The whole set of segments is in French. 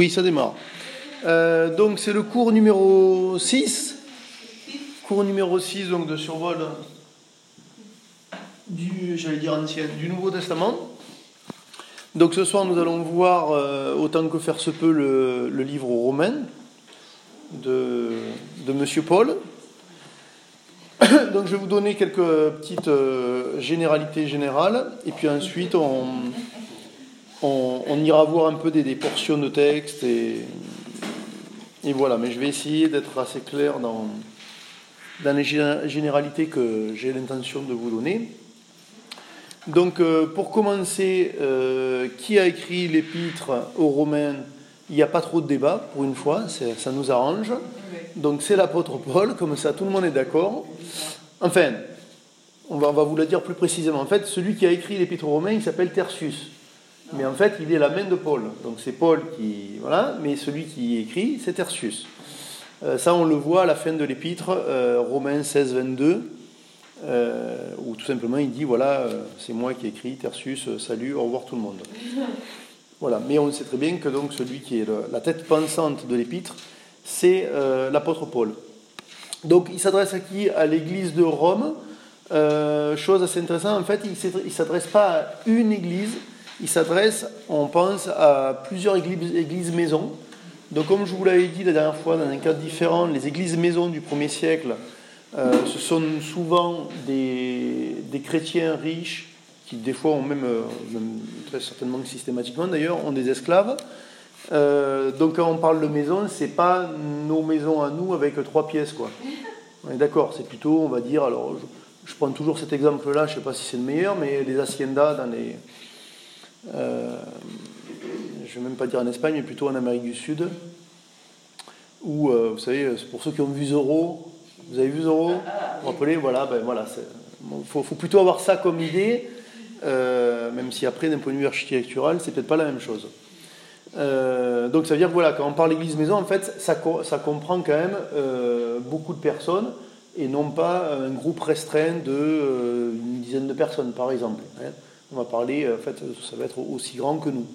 Oui, ça démarre. Donc c'est le cours numéro 6. Cours numéro 6 donc, de survol du Nouveau Testament. Donc ce soir nous allons voir, autant que faire se peut, le livre aux Romains de Monsieur Paul. Donc je vais vous donner quelques petites généralités générales, et puis ensuite on ira voir un peu des portions de texte, et voilà. Mais je vais essayer d'être assez clair dans les généralités que j'ai l'intention de vous donner. Donc pour commencer, qui a écrit l'épître aux Romains? Il n'y a pas trop de débat, pour une fois, ça nous arrange. Donc c'est l'apôtre Paul, comme ça tout le monde est d'accord. Enfin, on va vous le dire plus précisément. En fait, celui qui a écrit l'épître aux Romains, il s'appelle Tertius. Mais en fait, il est la main de Paul. Donc c'est Paul qui... Voilà, mais celui qui écrit, c'est Tertius. Ça, on le voit à la fin de l'épître, Romains 16, 22, où tout simplement il dit, voilà, c'est moi qui ai écrit, Tertius, salut, au revoir tout le monde. Voilà, mais on sait très bien que donc celui qui est la tête pensante de l'épître, c'est l'apôtre Paul. Donc il s'adresse à qui? À l'église de Rome. Chose assez intéressante, en fait, il ne s'adresse pas à une église, il s'adresse, on pense, à plusieurs églises maisons. Donc comme je vous l'avais dit la dernière fois, dans un cadre différent, les églises maisons du 1er siècle, ce sont souvent des chrétiens riches, qui des fois ont même très certainement systématiquement d'ailleurs, ont des esclaves. Donc quand on parle de maison, c'est pas nos maisons à nous avec 3 pièces, quoi. On est d'accord, c'est plutôt, on va dire, alors je prends toujours cet exemple-là, je ne sais pas si c'est le meilleur, mais les haciendas dans les... je ne vais même pas dire en Espagne, mais plutôt en Amérique du Sud, où, vous savez, pour ceux qui ont vu Zorro, vous avez vu Zorro? Vous vous rappelez, voilà, faut plutôt avoir ça comme idée, même si après, d'un point de vue architectural, c'est peut-être pas la même chose. Donc ça veut dire que voilà, quand on parle d'église maison, en fait, ça comprend quand même beaucoup de personnes, et non pas un groupe restreint de une dizaine de personnes, par exemple. On va parler, en fait, ça va être aussi grand que nous.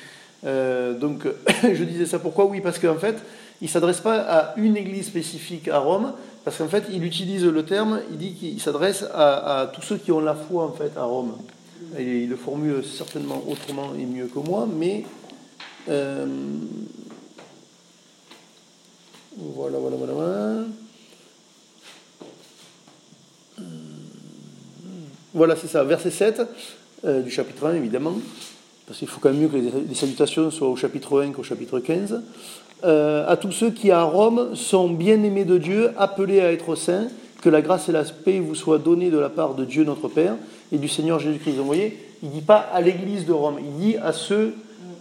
Donc je disais ça pourquoi? Oui, parce qu'en fait, il ne s'adresse pas à une église spécifique à Rome, parce qu'en fait, il utilise le terme, il dit qu'il s'adresse à tous ceux qui ont la foi, en fait, à Rome. Et il le formule certainement autrement et mieux que moi, mais voilà. Voilà, c'est ça, verset 7 du chapitre 1, évidemment, parce qu'il faut quand même mieux que les salutations soient au chapitre 1 qu'au chapitre 15. À tous ceux qui, à Rome, sont bien-aimés de Dieu, appelés à être saints, que la grâce et la paix vous soient données de la part de Dieu notre Père et du Seigneur Jésus-Christ. Donc, vous voyez, il ne dit pas à l'église de Rome, il dit à ceux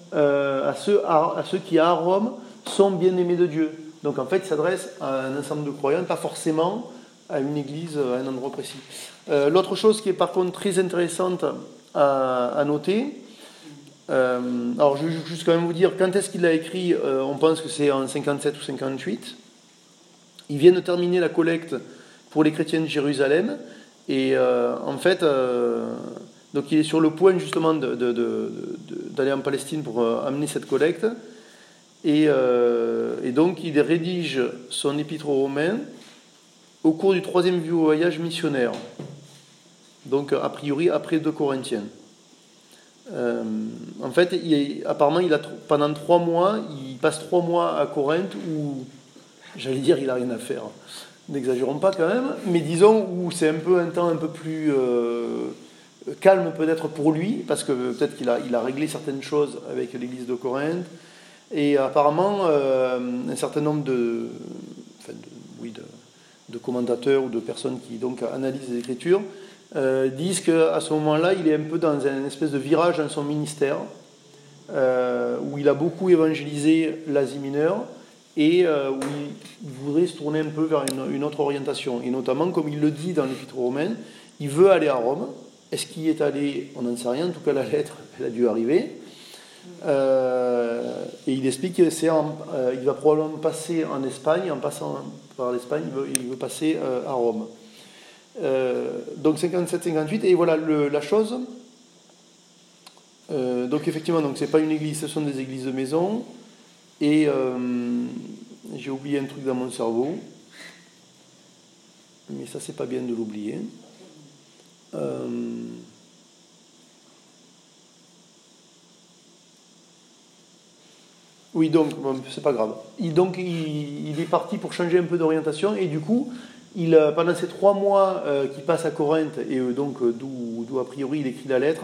qui, à Rome, sont bien-aimés de Dieu. Donc, en fait, il s'adresse à un ensemble de croyants, pas forcément à une église, à un endroit précis. L'autre chose qui est par contre très intéressante à noter, alors je vais juste quand même vous dire quand est-ce qu'il a écrit, on pense que c'est en 57 ou 58. Il vient de terminer la collecte pour les chrétiens de Jérusalem, et en fait, donc il est sur le point justement d'aller en Palestine pour amener cette collecte, et donc il rédige son épître aux Romains au cours du 3e voyage missionnaire, donc a priori après 2 Corinthiens. En fait, apparemment, pendant 3 mois, il passe 3 mois à Corinthe où, j'allais dire, il n'a rien à faire. N'exagérons pas quand même, mais disons où c'est un peu un temps un peu plus calme peut-être pour lui, parce que peut-être qu'il a réglé certaines choses avec l'église de Corinthe, et apparemment, un certain nombre de commentateurs ou de personnes qui donc analysent les Écritures disent qu'à ce moment-là, il est un peu dans une espèce de virage dans son ministère, où il a beaucoup évangélisé l'Asie mineure, et où il voudrait se tourner un peu vers une autre orientation. Et notamment, comme il le dit dans l'Épître aux Romains, il veut aller à Rome. Est-ce qu'il y est allé? On n'en sait rien. En tout cas, la lettre, elle a dû arriver. Et il explique qu'il va probablement passer en Espagne. En passant par l'Espagne, il veut passer à Rome. Donc 57-58, et voilà la chose. Donc effectivement, donc c'est pas une église, ce sont des églises de maison. Et j'ai oublié un truc dans mon cerveau, mais ça c'est pas bien de l'oublier. Oui, donc, bon, c'est pas grave. Il est parti pour changer un peu d'orientation, et du coup, pendant ces 3 mois qu'il passe à Corinthe, et donc d'où a priori il écrit la lettre,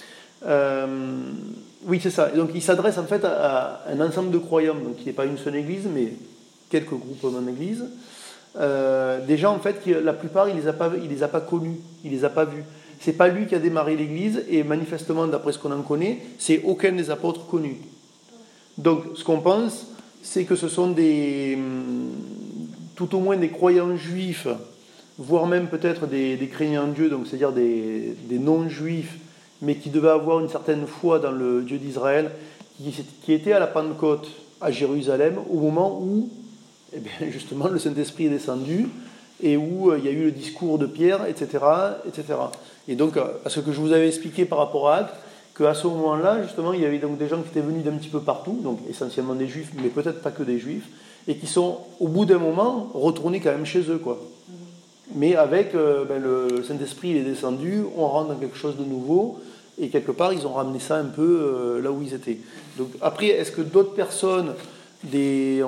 oui, c'est ça. Et donc il s'adresse en fait à un ensemble de croyants, donc qui n'est pas une seule église, mais quelques groupements d'églises. Des gens en fait, la plupart, il les a pas connus, il les a pas vus. C'est pas lui qui a démarré l'église, et manifestement, d'après ce qu'on en connaît, c'est aucun des apôtres connus. Donc, ce qu'on pense, c'est que ce sont tout au moins des croyants juifs, voire même peut-être des craignants en Dieu, donc c'est-à-dire des non-juifs, mais qui devaient avoir une certaine foi dans le Dieu d'Israël, qui étaient à la Pentecôte à Jérusalem, au moment où, eh bien, justement, le Saint-Esprit est descendu, et où il y a eu le discours de Pierre, etc., etc. Et donc, à ce que je vous avais expliqué par rapport à Actes, qu'à ce moment-là, justement, il y avait donc des gens qui étaient venus d'un petit peu partout, donc essentiellement des juifs, mais peut-être pas que des juifs, et qui sont, au bout d'un moment, retournés quand même chez eux, quoi. Mais avec le Saint-Esprit, il est descendu, on rentre dans quelque chose de nouveau, et quelque part, ils ont ramené ça un peu là où ils étaient. Donc, après, est-ce que d'autres personnes, des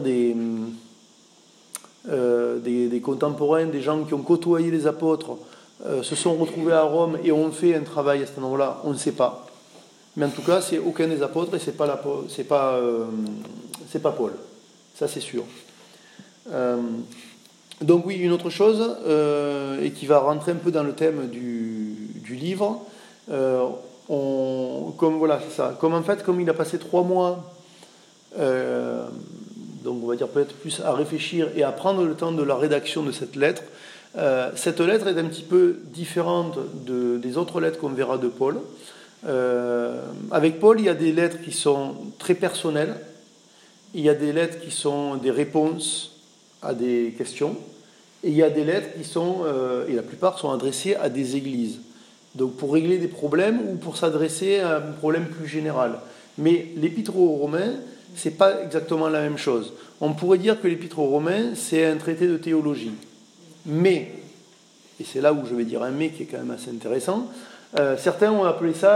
contemporains, des gens qui ont côtoyé les apôtres, se sont retrouvés à Rome et ont fait un travail à ce moment-là, on ne sait pas. Mais en tout cas, c'est aucun des apôtres et c'est pas Paul. Ça, c'est sûr. Donc oui, une autre chose, et qui va rentrer un peu dans le thème du livre, comme il a passé 3 mois, donc on va dire peut-être plus à réfléchir et à prendre le temps de la rédaction de cette lettre. Cette lettre est un petit peu différente des autres lettres qu'on verra de Paul. Avec Paul, il y a des lettres qui sont très personnelles, il y a des lettres qui sont des réponses à des questions, et il y a des lettres qui sont, et la plupart sont adressées à des églises. Donc pour régler des problèmes ou pour s'adresser à un problème plus général. Mais l'Épître aux Romains, c'est pas exactement la même chose. On pourrait dire que l'Épître aux Romains, c'est un traité de théologie. Mais, et c'est là où je vais dire un mais qui est quand même assez intéressant, certains ont appelé ça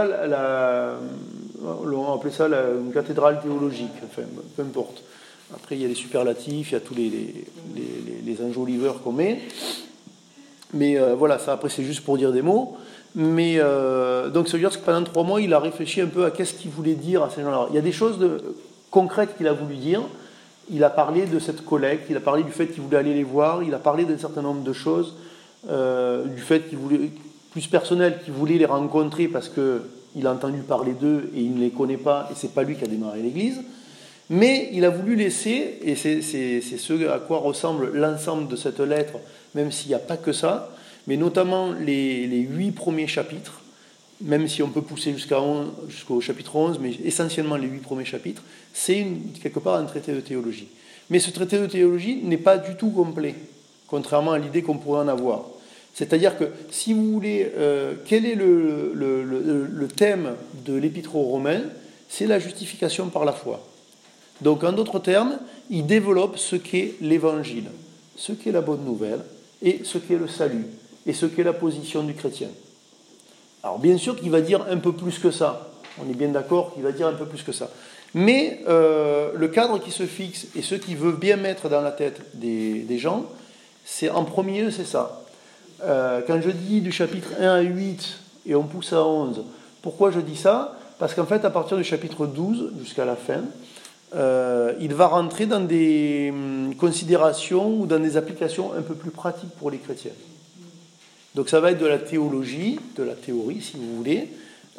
une cathédrale théologique, enfin, peu importe. Après, il y a les superlatifs, il y a tous les enjoliveurs qu'on met. Mais voilà, ça après c'est juste pour dire des mots. Mais donc ça veut dire que pendant 3 mois, il a réfléchi un peu à qu'est-ce qu'il voulait dire à ces gens-là. Il y a des choses concrètes qu'il a voulu dire. Il a parlé de cette collecte, il a parlé du fait qu'il voulait aller les voir, il a parlé d'un certain nombre de choses, du fait qu'il voulait, plus personnel, qu'il voulait les rencontrer parce qu'il a entendu parler d'eux et il ne les connaît pas, et c'est pas lui qui a démarré l'église. Mais il a voulu laisser, et c'est ce à quoi ressemble l'ensemble de cette lettre, même s'il n'y a pas que ça, mais notamment les 8 premiers chapitres, même si on peut pousser jusqu'au chapitre 11, mais essentiellement les 8 premiers chapitres, c'est quelque part un traité de théologie. Mais ce traité de théologie n'est pas du tout complet, contrairement à l'idée qu'on pourrait en avoir. C'est-à-dire que, si vous voulez, quel est le thème de l'Épître aux Romains? C'est la justification par la foi. Donc, en d'autres termes, il développe ce qu'est l'Évangile, ce qu'est la bonne nouvelle, et ce qu'est le salut, et ce qu'est la position du chrétien. Alors bien sûr qu'il va dire un peu plus que ça, on est bien d'accord qu'il va dire un peu plus que ça. Mais le cadre qui se fixe et ce qu'il veut bien mettre dans la tête des gens, c'est en premier lieu, c'est ça. Quand je dis du chapitre 1 à 8 et on pousse à 11, pourquoi je dis ça? Parce qu'en fait, à partir du chapitre 12 jusqu'à la fin, il va rentrer dans des considérations ou dans des applications un peu plus pratiques pour les chrétiens. Donc ça va être de la théologie, de la théorie si vous voulez,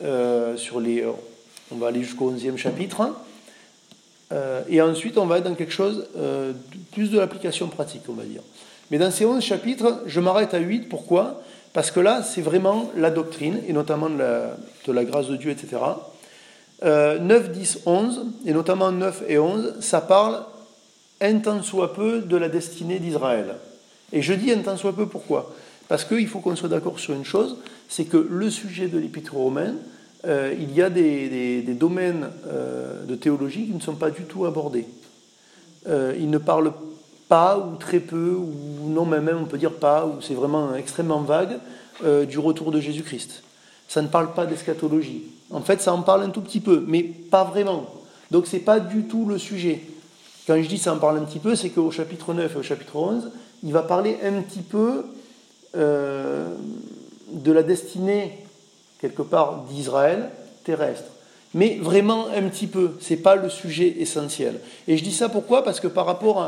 on va aller jusqu'au 11e chapitre, et ensuite on va être dans quelque chose plus de l'application pratique, on va dire. Mais dans ces 11 chapitres, je m'arrête à 8, pourquoi? Parce que là, c'est vraiment la doctrine, et notamment de la grâce de Dieu, etc. 9, 10, 11, et notamment 9 et 11, ça parle un tant soit peu de la destinée d'Israël. Et je dis un tant soit peu, pourquoi? Parce qu'il faut qu'on soit d'accord sur une chose, c'est que le sujet de l'Épître aux Romains, il y a des domaines de théologie qui ne sont pas du tout abordés. Il ne parle pas, ou très peu, ou non, même on peut dire pas, ou c'est vraiment extrêmement vague, du retour de Jésus-Christ. Ça ne parle pas d'eschatologie. En fait, ça en parle un tout petit peu, mais pas vraiment. Donc, ce n'est pas du tout le sujet. Quand je dis ça en parle un petit peu, c'est qu'au chapitre 9 et au chapitre 11, il va parler un petit peu de la destinée, quelque part, d'Israël terrestre. Mais vraiment un petit peu, ce n'est pas le sujet essentiel. Et je dis ça pourquoi ? Parce que par rapport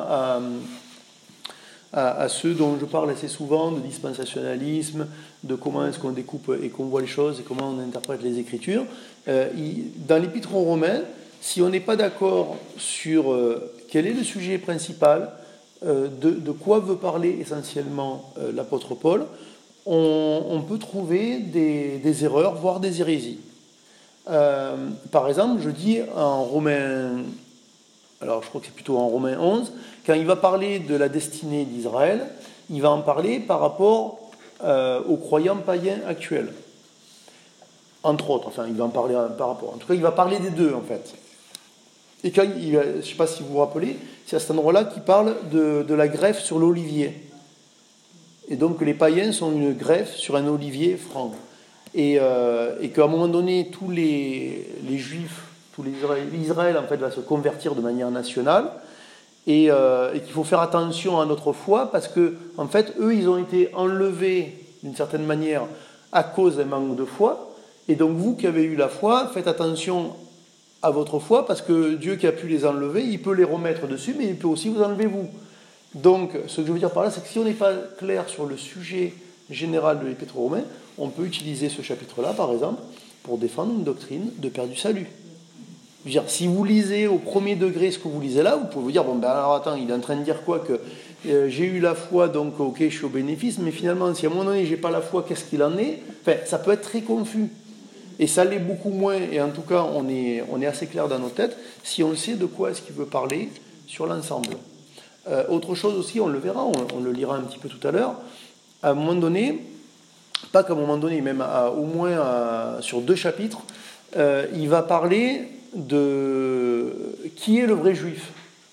à ceux dont je parle assez souvent, de dispensationalisme, de comment est-ce qu'on découpe et qu'on voit les choses et comment on interprète les Écritures, dans l'Épître aux Romains, si on n'est pas d'accord sur quel est le sujet principal, de quoi veut parler essentiellement l'apôtre Paul, on peut trouver des erreurs, voire des hérésies. Par exemple, je dis en Romains, alors je crois que c'est plutôt en Romains 11, quand il va parler de la destinée d'Israël, il va en parler par rapport aux croyants païens actuels. Entre autres, enfin, il va en parler par rapport. En tout cas, il va parler des deux, en fait. Et quand je ne sais pas si vous vous rappelez, c'est à cet endroit-là qu'il parle de la greffe sur l'olivier. Et donc, les païens sont une greffe sur un olivier franc. Et qu'à un moment donné, tous les Juifs, l'Israël en fait va se convertir de manière nationale, et qu'il faut faire attention à notre foi parce que en fait eux ils ont été enlevés d'une certaine manière à cause d'un manque de foi, et donc vous qui avez eu la foi, faites attention à votre foi parce que Dieu qui a pu les enlever, il peut les remettre dessus, mais il peut aussi vous enlever vous. Donc ce que je veux dire par là, c'est que si on n'est pas clair sur le sujet général de l'Épître aux Romains, on peut utiliser ce chapitre-là, par exemple, pour défendre une doctrine de perdu salut. Je veux dire, si vous lisez au premier degré ce que vous lisez là, vous pouvez vous dire, bon ben alors attends, il est en train de dire quoi, que j'ai eu la foi, donc ok, je suis au bénéfice, mais finalement, si à un moment donné, j'ai pas la foi, qu'est-ce qu'il en est ? Enfin, ça peut être très confus. Et ça l'est beaucoup moins, et en tout cas, on est assez clair dans nos têtes, si on sait de quoi est-ce qu'il veut parler sur l'ensemble. Autre chose aussi, on le verra, on le lira un petit peu tout à l'heure, à un moment donné, pas qu'à un moment donné, même au moins sur 2 chapitres, il va parler de qui est le vrai juif.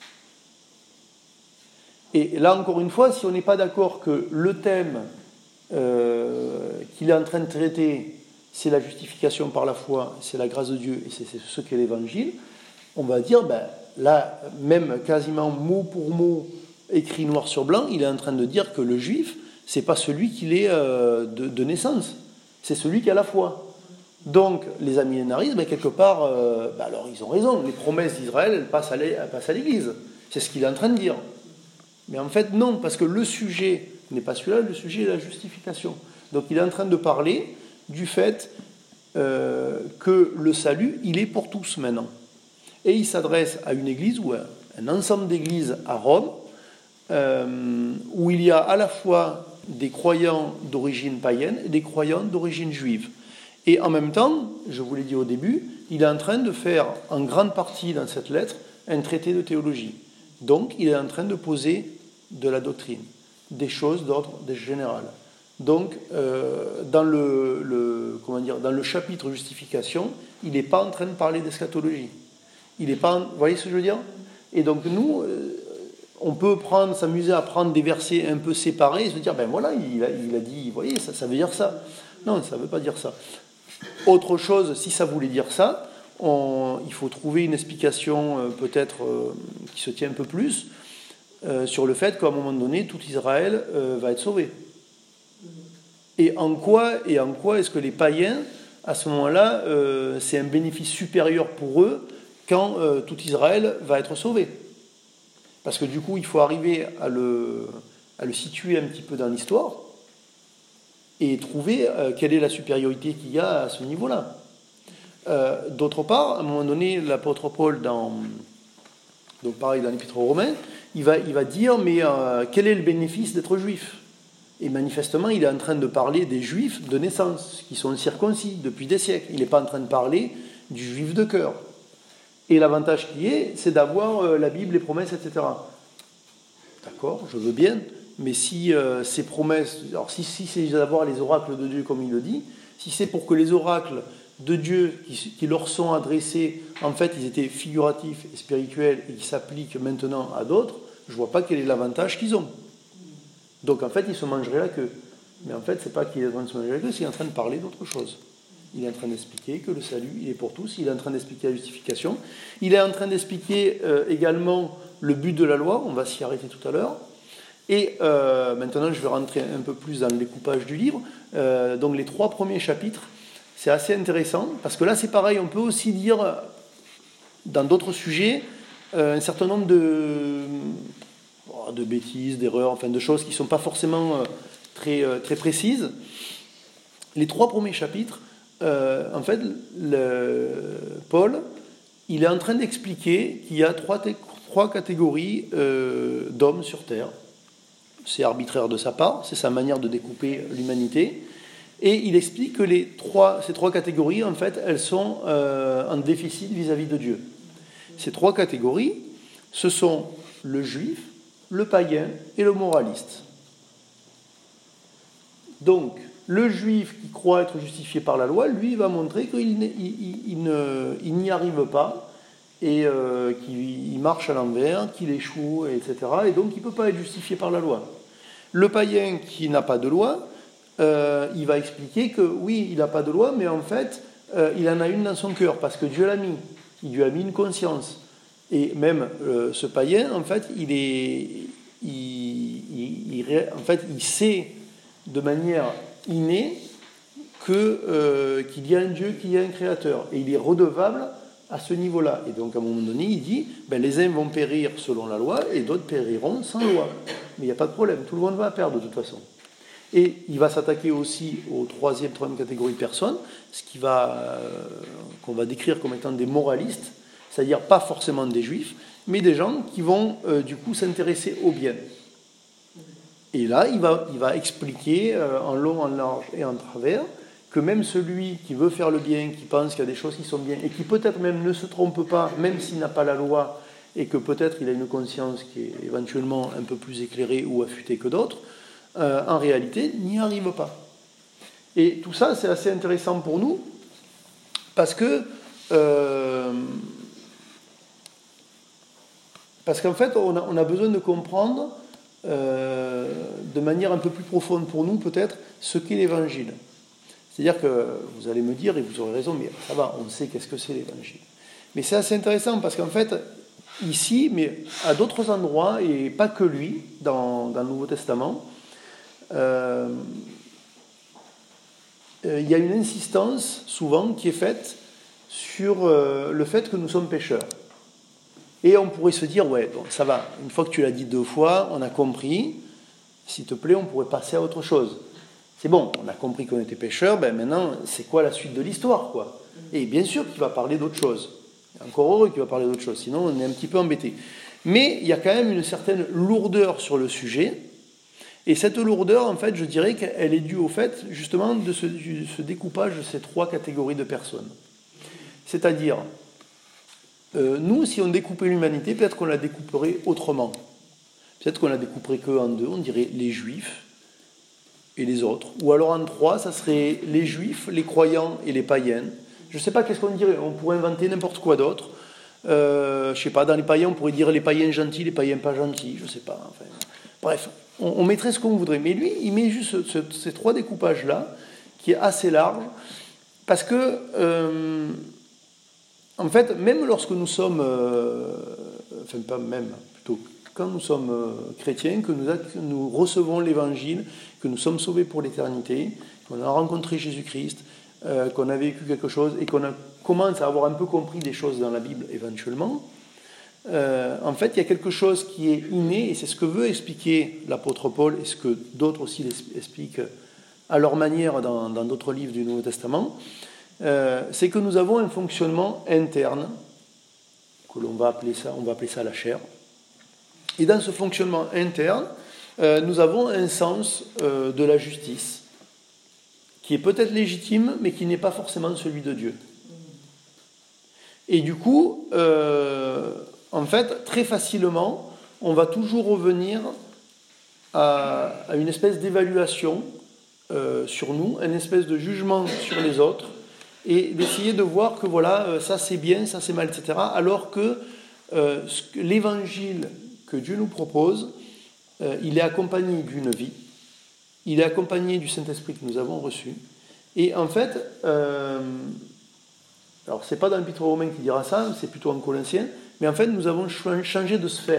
Et là, encore une fois, si on n'est pas d'accord que le thème qu'il est en train de traiter, c'est la justification par la foi, c'est la grâce de Dieu, et c'est ce qu'est l'Évangile, on va dire, ben, là, même quasiment mot pour mot, écrit noir sur blanc, il est en train de dire que le juif, c'est pas celui qu'il est de naissance, c'est celui qui a la foi. Donc, les amillénaristes, ben, quelque part, alors ils ont raison, les promesses d'Israël, elles passent à l'Église. C'est ce qu'il est en train de dire. Mais en fait, non, parce que le sujet n'est pas celui-là, le sujet est la justification. Donc, il est en train de parler du fait que le salut, il est pour tous maintenant. Et il s'adresse à une église, ou un ensemble d'églises à Rome, où il y a à la fois des croyants d'origine païenne et des croyants d'origine juive. Et en même temps, je vous l'ai dit au début, il est en train de faire en grande partie dans cette lettre un traité de théologie. Donc il est en train de poser de la doctrine, des choses d'ordre général. Donc dans le chapitre justification, il n'est pas en train de parler d'eschatologie. Il n'est pas, vous voyez ce que je veux dire ? Et donc nous, on peut s'amuser à prendre des versets un peu séparés et se dire, ben voilà, il a dit, vous voyez, ça veut dire ça. Non, ça ne veut pas dire ça. Autre chose, si ça voulait dire ça, il faut trouver une explication peut-être qui se tient un peu plus sur le fait qu'à un moment donné, tout Israël va être sauvé. Et en quoi est-ce que les païens, à ce moment-là, c'est un bénéfice supérieur pour eux quand tout Israël va être sauvé ? Parce que du coup, il faut arriver à le situer un petit peu dans l'histoire et trouver quelle est la supériorité qu'il y a à ce niveau-là. D'autre part, à un moment donné, l'apôtre Paul, donc pareil dans l'Épître aux Romains, il va dire, mais quel est le bénéfice d'être juif ? Et manifestement, il est en train de parler des juifs de naissance, qui sont circoncis depuis des siècles. Il n'est pas en train de parler du juif de cœur. Et l'avantage qui est, c'est d'avoir la Bible, les promesses, etc. D'accord, je veux bien, mais si ces promesses, alors si c'est d'avoir les oracles de Dieu comme il le dit, si c'est pour que les oracles de Dieu qui leur sont adressés, en fait, ils étaient figuratifs et spirituels et qui s'appliquent maintenant à d'autres, je ne vois pas quel est l'avantage qu'ils ont. Donc, en fait, ils se mangeraient la queue. Mais en fait, ce n'est pas qu'il est en train de se manger la queue, c'est qu'il est en train de parler d'autre chose. Il est en train d'expliquer que le salut, il est pour tous. Il est en train d'expliquer la justification. Il est en train d'expliquer également le but de la loi. On va s'y arrêter tout à l'heure. Et maintenant, je vais rentrer un peu plus dans le découpage du livre. Donc, les 3 premiers chapitres, c'est assez intéressant. Parce que là, c'est pareil. On peut aussi dire, dans d'autres sujets, un certain nombre de bêtises, d'erreurs, enfin de choses qui ne sont pas forcément très précises. Les 3 premiers chapitres, en fait, Paul, il est en train d'expliquer qu'il y a trois catégories d'hommes sur Terre. C'est arbitraire de sa part, c'est sa manière de découper l'humanité. Et il explique que ces 3 catégories, en fait, elles sont en déficit vis-à-vis de Dieu. Ces 3 catégories, ce sont le juif, le païen et le moraliste. Donc, le juif qui croit être justifié par la loi, lui, il va montrer qu'il n'y arrive pas et qu'il marche à l'envers, qu'il échoue, etc. Et donc, il ne peut pas être justifié par la loi. Le païen qui n'a pas de loi, il va expliquer que oui, il n'a pas de loi, mais en fait, il en a une dans son cœur, parce que Dieu l'a mis. Il lui a mis une conscience. Et même ce païen, en fait, il sait de manière innée qu'il y a un Dieu, qu'il y a un créateur. Et il est redevable à ce niveau-là. Et donc, à un moment donné, il dit, les uns vont périr selon la loi et d'autres périront sans loi. Mais il n'y a pas de problème, tout le monde va perdre de toute façon. Et il va s'attaquer aussi aux troisième catégorie de personnes, qu'on va décrire comme étant des moralistes, c'est-à-dire pas forcément des juifs, mais des gens qui vont du coup s'intéresser au bien. Et là, il va expliquer en long, en large et en travers que même celui qui veut faire le bien, qui pense qu'il y a des choses qui sont bien, et qui peut-être même ne se trompe pas, même s'il n'a pas la loi, et que peut-être il a une conscience qui est éventuellement un peu plus éclairée ou affûtée que d'autres, en réalité, n'y arrive pas. Et tout ça, c'est assez intéressant pour nous, parce qu'en fait, on a besoin de comprendre de manière un peu plus profonde pour nous, peut-être, ce qu'est l'Évangile. C'est-à-dire que vous allez me dire, et vous aurez raison, mais ça va, on sait qu'est-ce que c'est l'Évangile. Mais c'est assez intéressant, parce qu'en fait, ici, mais à d'autres endroits, et pas que lui, dans le Nouveau Testament, il y a une insistance, souvent, qui est faite sur le fait que nous sommes pécheurs. Et on pourrait se dire, ouais, bon, ça va, une fois que tu l'as dit 2 fois, on a compris, s'il te plaît, on pourrait passer à autre chose. C'est bon, on a compris qu'on était pécheurs, maintenant, c'est quoi la suite de l'histoire, quoi? Et bien sûr qu'il va parler d'autre chose. Encore heureux qu'il va parler d'autre chose, sinon on est un petit peu embêté. Mais il y a quand même une certaine lourdeur sur le sujet, et cette lourdeur, en fait, je dirais qu'elle est due au fait, justement, de ce découpage de ces 3 catégories de personnes. C'est-à-dire, nous, si on découpait l'humanité, peut-être qu'on la découperait autrement. Peut-être qu'on la découperait qu'en 2, on dirait les juifs et les autres. Ou alors en 3, ça serait les juifs, les croyants et les païens. Je ne sais pas qu'est-ce qu'on dirait, on pourrait inventer n'importe quoi d'autre. Je ne sais pas, dans les païens, on pourrait dire les païens gentils, les païens pas gentils, je ne sais pas. Enfin, bref, on mettrait ce qu'on voudrait. Mais lui, il met juste ces 3 découpages-là, qui est assez large, parce que, en fait, même lorsque nous sommes, enfin pas même, plutôt quand nous sommes chrétiens, que nous recevons l'Évangile, que nous sommes sauvés pour l'éternité, qu'on a rencontré Jésus-Christ, qu'on a vécu quelque chose et qu'on commence à avoir un peu compris des choses dans la Bible éventuellement, en fait, il y a quelque chose qui est inné, et c'est ce que veut expliquer l'apôtre Paul, et ce que d'autres aussi expliquent à leur manière dans d'autres livres du Nouveau Testament, c'est que nous avons un fonctionnement interne, que on va appeler ça la chair. Et dans ce fonctionnement interne, nous avons un sens de la justice, qui est peut-être légitime, mais qui n'est pas forcément celui de Dieu. Et du coup, en fait, très facilement, on va toujours revenir à une espèce d'évaluation sur nous, une espèce de jugement sur les autres, et d'essayer de voir que voilà, ça c'est bien, ça c'est mal, etc. Alors que l'évangile que Dieu nous propose, il est accompagné d'une vie, il est accompagné du Saint-Esprit que nous avons reçu. Et en fait, alors c'est pas dans l'Épître aux Romains qui dira ça, c'est plutôt en Corinthiens, mais en fait nous avons changé de sphère.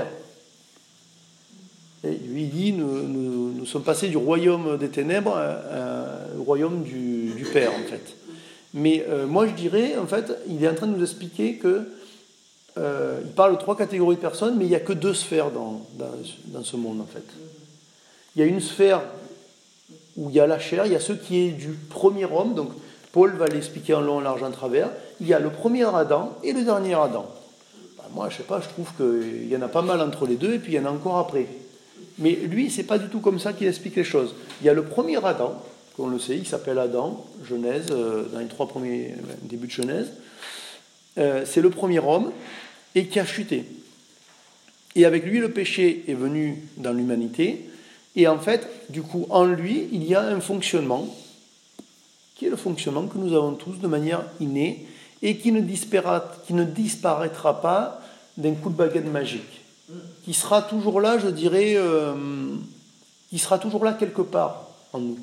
Et lui il dit, nous sommes passés du royaume des ténèbres au royaume du Père en fait. Mais moi je dirais, en fait, il est en train de nous expliquer que il parle de 3 catégories de personnes, mais il n'y a que 2 sphères dans ce monde en fait. Il y a une sphère où il y a la chair, il y a ce qui est du premier homme, donc Paul va l'expliquer en long, en large, en travers. Il y a le premier Adam et le dernier Adam. Ben moi, je sais pas, je trouve qu'il y en a pas mal entre les deux, et puis il y en a encore après. Mais lui, c'est pas du tout comme ça qu'il explique les choses. Il y a le premier Adam, qu'on le sait, il s'appelle Adam, Genèse, dans les 3 premiers débuts de Genèse. C'est le premier homme, et qui a chuté. Et avec lui, le péché est venu dans l'humanité. Et en fait, du coup, en lui, il y a un fonctionnement, qui est le fonctionnement que nous avons tous de manière innée, et qui ne disparaîtra pas d'un coup de baguette magique. Qui sera toujours là, je dirais, qui sera toujours là quelque part en nous.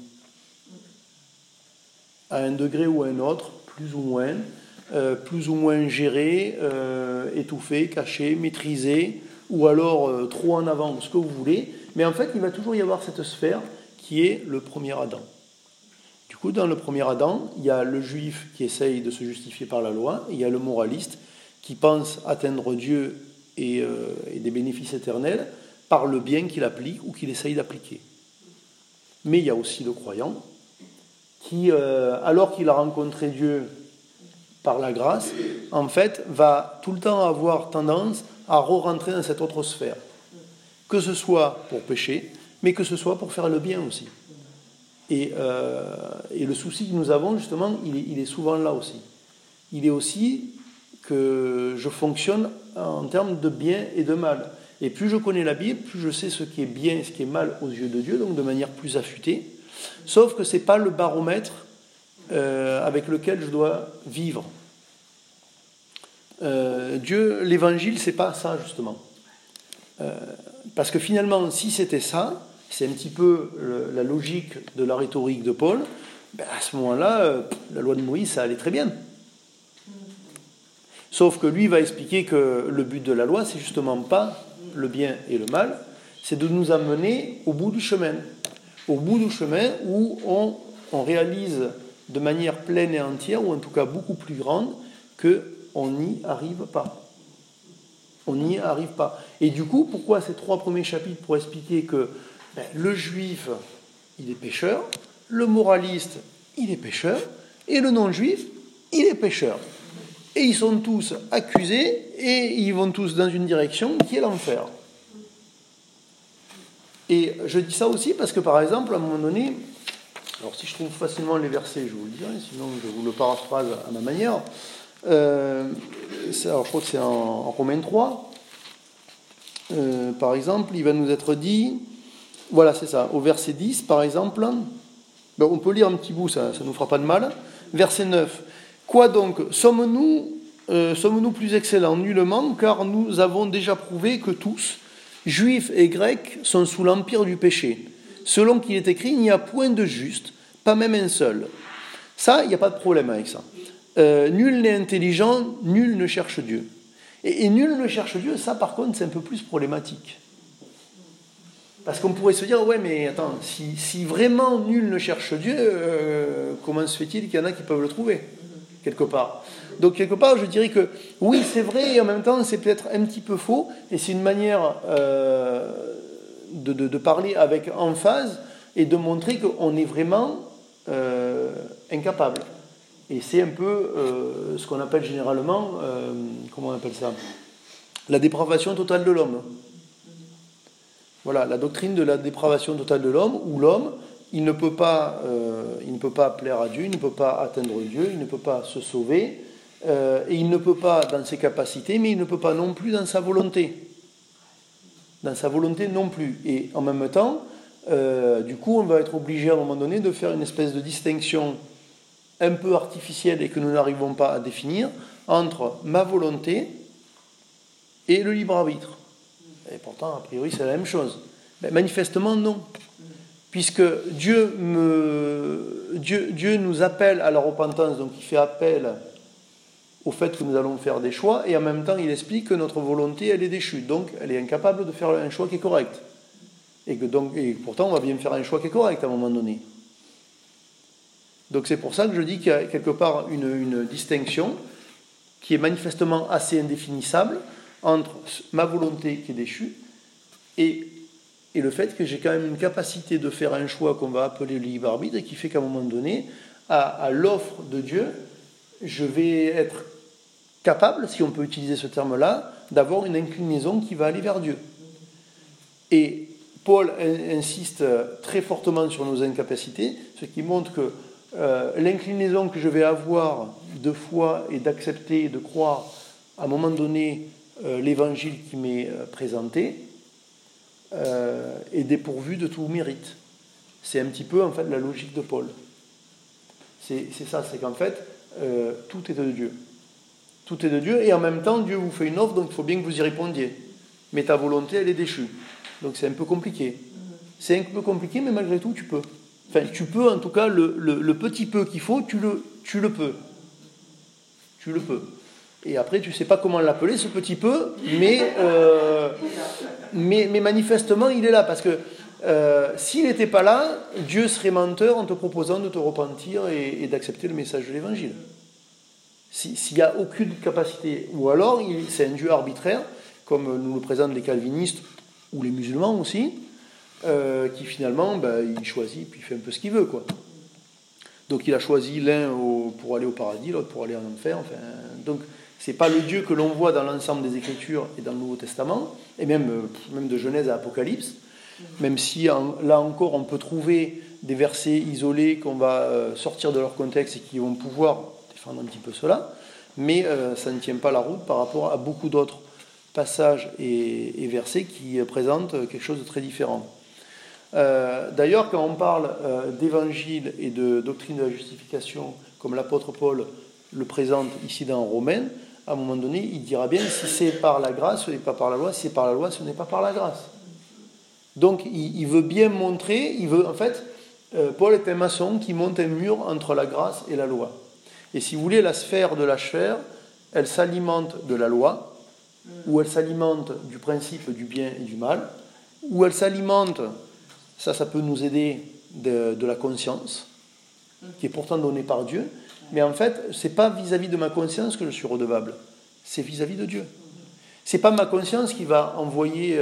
À un degré ou à un autre, plus ou moins géré, étouffé, caché, maîtrisé, ou alors trop en avant, ce que vous voulez. Mais en fait, il va toujours y avoir cette sphère qui est le premier Adam. Du coup, dans le premier Adam, il y a le juif qui essaye de se justifier par la loi, et il y a le moraliste qui pense atteindre Dieu et des bénéfices éternels par le bien qu'il applique ou qu'il essaye d'appliquer. Mais il y a aussi le croyant qui, alors qu'il a rencontré Dieu par la grâce, en fait, va tout le temps avoir tendance à re-rentrer dans cette autre sphère. Que ce soit pour pécher, mais que ce soit pour faire le bien aussi. Et le souci que nous avons, justement, il est souvent là aussi. Il est aussi que je fonctionne en termes de bien et de mal. Et plus je connais la Bible, plus je sais ce qui est bien et ce qui est mal aux yeux de Dieu, donc de manière plus affûtée. Sauf que ce n'est pas le baromètre avec lequel je dois vivre. Dieu, l'évangile, c'est pas ça, justement. Parce que finalement, si c'était ça, c'est un petit peu la logique de la rhétorique de Paul, ben à ce moment-là, la loi de Moïse, ça allait très bien. Sauf que lui va expliquer que le but de la loi, c'est justement pas le bien et le mal, c'est de nous amener au bout du chemin. Au bout du chemin où on réalise de manière pleine et entière, ou en tout cas beaucoup plus grande, qu'on n'y arrive pas. On n'y arrive pas. Et du coup, pourquoi ces 3 premiers chapitres? Pour expliquer que le juif, il est pécheur, le moraliste, il est pécheur, et le non-juif, il est pécheur. Et ils sont tous accusés, et ils vont tous dans une direction qui est l'enfer. Et je dis ça aussi parce que, par exemple, à un moment donné, alors si je trouve facilement les versets, je vous le dirai, sinon je vous le paraphrase à ma manière. Alors je crois que c'est en Romains 3. Par exemple, il va nous être dit, voilà, c'est ça, au verset 10, par exemple, on peut lire un petit bout, ça ne nous fera pas de mal. Verset 9. Quoi donc, sommes-nous plus excellents? Nullement, car nous avons déjà prouvé que tous, juifs et grecs, sont sous l'empire du péché. Selon qu'il est écrit, il n'y a point de juste, pas même un seul. Ça, il n'y a pas de problème avec ça. Nul n'est intelligent, nul ne cherche Dieu. Et nul ne cherche Dieu, ça par contre, c'est un peu plus problématique. Parce qu'on pourrait se dire, ouais, mais attends, si vraiment nul ne cherche Dieu, comment se fait-il qu'il y en a qui peuvent le trouver, quelque part? Donc, quelque part, je dirais que, oui, c'est vrai, et en même temps, c'est peut-être un petit peu faux, et c'est une manière de parler avec emphase, et de montrer qu'on est vraiment incapable. Et c'est un peu ce qu'on appelle généralement, comment on appelle ça? La dépravation totale de l'homme. Voilà, la doctrine de la dépravation totale de l'homme, où l'homme, il ne peut pas plaire à Dieu, il ne peut pas atteindre Dieu, il ne peut pas se sauver, et il ne peut pas dans ses capacités, mais il ne peut pas non plus dans sa volonté. Dans sa volonté non plus. Et en même temps, du coup, on va être obligé à un moment donné de faire une espèce de distinction un peu artificielle et que nous n'arrivons pas à définir entre ma volonté et le libre arbitre. Et pourtant, a priori, c'est la même chose. Mais manifestement, non. Puisque Dieu nous appelle à la repentance, donc il fait appel au fait que nous allons faire des choix, et en même temps, il explique que notre volonté, elle est déchue. Donc, elle est incapable de faire un choix qui est correct. Et pourtant, on va bien faire un choix qui est correct à un moment donné. Donc, c'est pour ça que je dis qu'il y a quelque part une distinction qui est manifestement assez indéfinissable entre ma volonté qui est déchue et le fait que j'ai quand même une capacité de faire un choix qu'on va appeler le libre arbitre et qui fait qu'à un moment donné, à l'offre de Dieu, je vais être capable, si on peut utiliser ce terme-là, d'avoir une inclinaison qui va aller vers Dieu. Et Paul insiste très fortement sur nos incapacités, ce qui montre que l'inclinaison que je vais avoir de foi et d'accepter, de croire à un moment donné l'évangile qui m'est présenté est dépourvu de tout mérite. C'est un petit peu en fait la logique de Paul. C'est ça, c'est qu'en fait tout est de Dieu. Tout est de Dieu et en même temps Dieu vous fait une offre, donc il faut bien que vous y répondiez. Mais ta volonté elle est déchue. Donc c'est un peu compliqué. C'est un peu compliqué, mais malgré tout tu peux. Enfin, tu peux en tout cas le petit peu qu'il faut, tu le peux. Tu le peux. Et après, tu ne sais pas comment l'appeler, ce petit peu, mais manifestement, il est là. Parce que s'il n'était pas là, Dieu serait menteur en te proposant de te repentir et d'accepter le message de l'Évangile. S'il n'y a aucune capacité, ou alors c'est un Dieu arbitraire, comme nous le présentent les calvinistes, ou les musulmans aussi, qui finalement, il choisit, puis il fait un peu ce qu'il veut, quoi. Donc il a choisi l'un pour aller au paradis, l'autre pour aller en enfer. Enfin, donc c'est pas le Dieu que l'on voit dans l'ensemble des Écritures et dans le Nouveau Testament, et même de Genèse à Apocalypse, même si là encore on peut trouver des versets isolés qu'on va sortir de leur contexte et qui vont pouvoir défendre un petit peu cela, mais ça ne tient pas la route par rapport à beaucoup d'autres passages et versets qui présentent quelque chose de très différent. D'ailleurs, quand on parle d'évangile et de doctrine de la justification, comme l'apôtre Paul le présente ici dans Romains, à un moment donné, il dira bien, si c'est par la grâce, ce n'est pas par la loi, si c'est par la loi, ce n'est pas par la grâce. Donc, il veut bien montrer, Paul est un maçon qui monte un mur entre la grâce et la loi. Et si vous voulez, la sphère de la sphère, elle s'alimente de la loi, ou elle s'alimente du principe du bien et du mal, ou elle s'alimente... Ça peut nous aider de la conscience, qui est pourtant donnée par Dieu. Mais en fait, ce n'est pas vis-à-vis de ma conscience que je suis redevable. C'est vis-à-vis de Dieu. Ce n'est pas ma conscience qui va envoyer...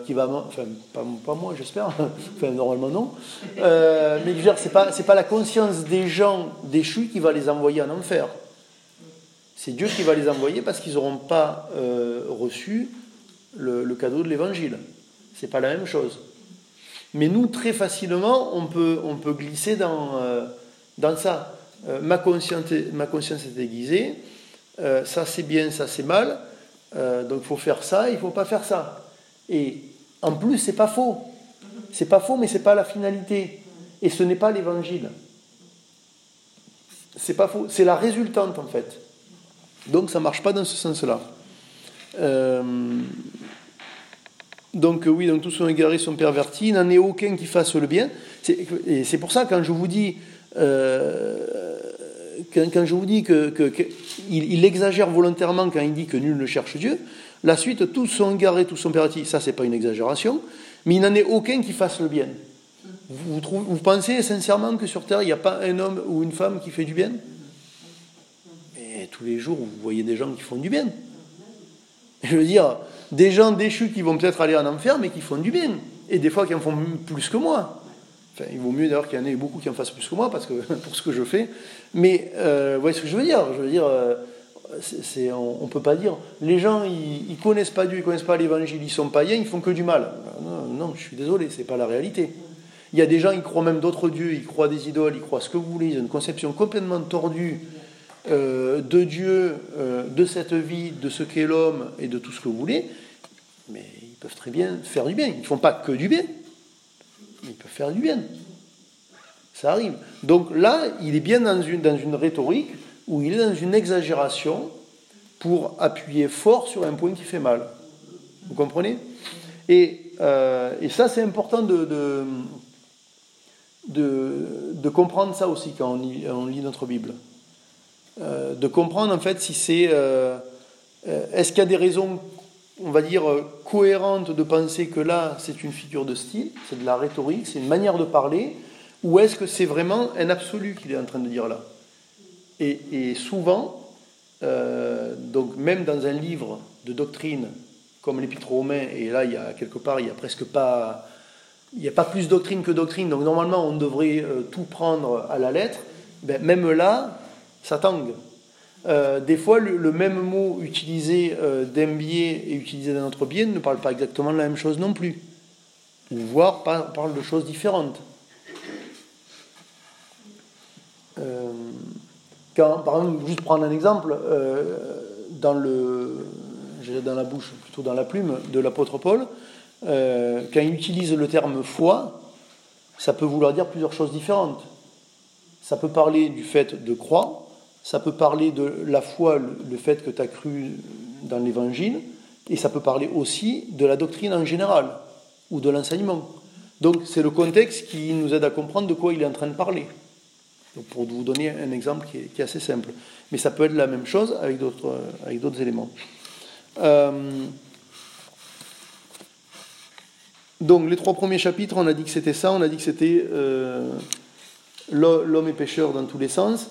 pas moi, j'espère. Enfin, normalement, non. Mais je veux dire, ce n'est pas la conscience des gens déchus qui va les envoyer en enfer. C'est Dieu qui va les envoyer parce qu'ils n'auront pas reçu le cadeau de l'Évangile. Ce n'est pas la même chose. Mais nous, très facilement, on peut glisser dans ça. Ma conscience est aiguisée, ça c'est bien, ça c'est mal, donc il faut faire ça, il ne faut pas faire ça. Et en plus, c'est pas faux. C'est pas faux, mais c'est pas la finalité. Et ce n'est pas l'évangile. C'est pas faux, c'est la résultante en fait. Donc ça ne marche pas dans ce sens-là. Donc donc tous sont égarés, sont pervertis, il n'en est aucun qui fasse le bien. Et c'est pour ça quand je vous dis qu'il exagère volontairement quand il dit que nul ne cherche Dieu, la suite, tous sont égarés, tous sont pervertis, ça c'est pas une exagération, mais il n'en est aucun qui fasse le bien. Vous pensez sincèrement que sur Terre, il n'y a pas un homme ou une femme qui fait du bien? Et tous les jours, vous voyez des gens qui font du bien. Je veux dire, des gens déchus qui vont peut-être aller en enfer, mais qui font du bien. Et des fois qui en font plus que moi. Enfin, il vaut mieux d'ailleurs qu'il y en ait beaucoup qui en fassent plus que moi, parce que, pour ce que je fais. Mais, vous voyez ce que je veux dire? Je veux dire, on ne peut pas dire, les gens, ils ne connaissent pas Dieu, ils ne connaissent pas l'Évangile, ils sont païens, ils font que du mal. Non, je suis désolé, ce n'est pas la réalité. Il y a des gens, ils croient même d'autres dieux, ils croient des idoles, ils croient ce que vous voulez, ils ont une conception complètement tordue de Dieu, de cette vie, de ce qu'est l'homme et de tout ce que vous voulez, mais ils peuvent très bien faire du bien. Ils ne font pas que du bien, mais ils peuvent faire du bien. Ça arrive. Donc là, il est bien dans une rhétorique où il est dans une exagération pour appuyer fort sur un point qui fait mal. Vous comprenez ? Et ça, c'est important de comprendre ça aussi quand on lit notre Bible. De comprendre en fait si c'est... est-ce qu'il y a des raisons, on va dire, cohérentes de penser que là, c'est une figure de style, c'est de la rhétorique, c'est une manière de parler, ou est-ce que c'est vraiment un absolu qu'il est en train de dire là ? Et souvent, donc même dans un livre de doctrine comme l'Épître aux Romains, et là, il y a presque pas... Il n'y a pas plus doctrine que doctrine, donc normalement, on devrait tout prendre à la lettre. Ben, même là, ça tangue. Des fois, le même mot utilisé d'un biais et utilisé d'un autre biais ne parle pas exactement de la même chose non plus. Ou voire parle de choses différentes. Par exemple, juste prendre un exemple, dans la bouche, plutôt dans la plume de l'apôtre Paul, quand il utilise le terme foi, ça peut vouloir dire plusieurs choses différentes. Ça peut parler du fait de croire, ça peut parler de la foi, le fait que tu as cru dans l'évangile, et ça peut parler aussi de la doctrine en général, ou de l'enseignement. Donc c'est le contexte qui nous aide à comprendre de quoi il est en train de parler. Donc, pour vous donner un exemple qui est assez simple. Mais ça peut être la même chose avec d'autres éléments. Donc les 3 premiers chapitres, on a dit que c'était ça, on a dit que c'était l'homme est pécheur dans tous les sens.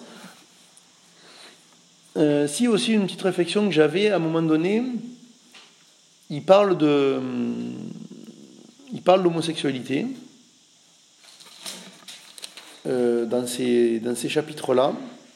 Si aussi une petite réflexion que j'avais à un moment donné, il parle d'homosexualité dans ces chapitres-là.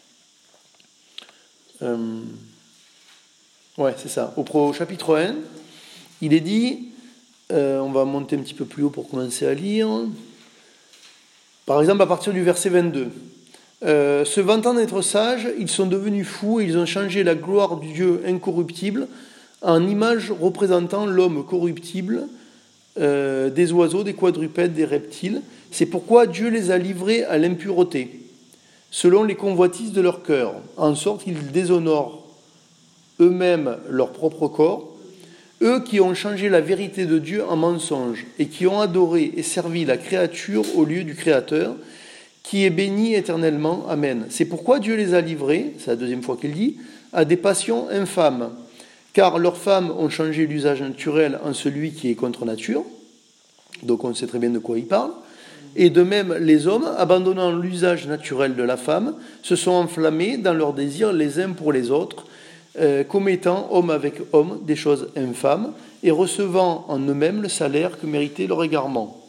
Ouais, c'est ça. Au chapitre 1, il est dit, on va monter un petit peu plus haut pour commencer à lire. Par exemple, à partir du verset 22. Se vantant d'être sages, ils sont devenus fous et ils ont changé la gloire du Dieu incorruptible en image représentant l'homme corruptible, des oiseaux, des quadrupèdes, des reptiles. C'est pourquoi Dieu les a livrés à l'impureté, selon les convoitises de leur cœur, en sorte qu'ils déshonorent eux-mêmes leur propre corps, eux qui ont changé la vérité de Dieu en mensonge et qui ont adoré et servi la créature au lieu du Créateur, qui est béni éternellement. Amen. C'est pourquoi Dieu les a livrés, c'est la deuxième fois qu'il dit, à des passions infâmes, car leurs femmes ont changé l'usage naturel en celui qui est contre nature, donc on sait très bien de quoi il parle, et de même les hommes, abandonnant l'usage naturel de la femme, se sont enflammés dans leurs désirs les uns pour les autres, commettant homme avec homme des choses infâmes, et recevant en eux-mêmes le salaire que méritait leur égarement.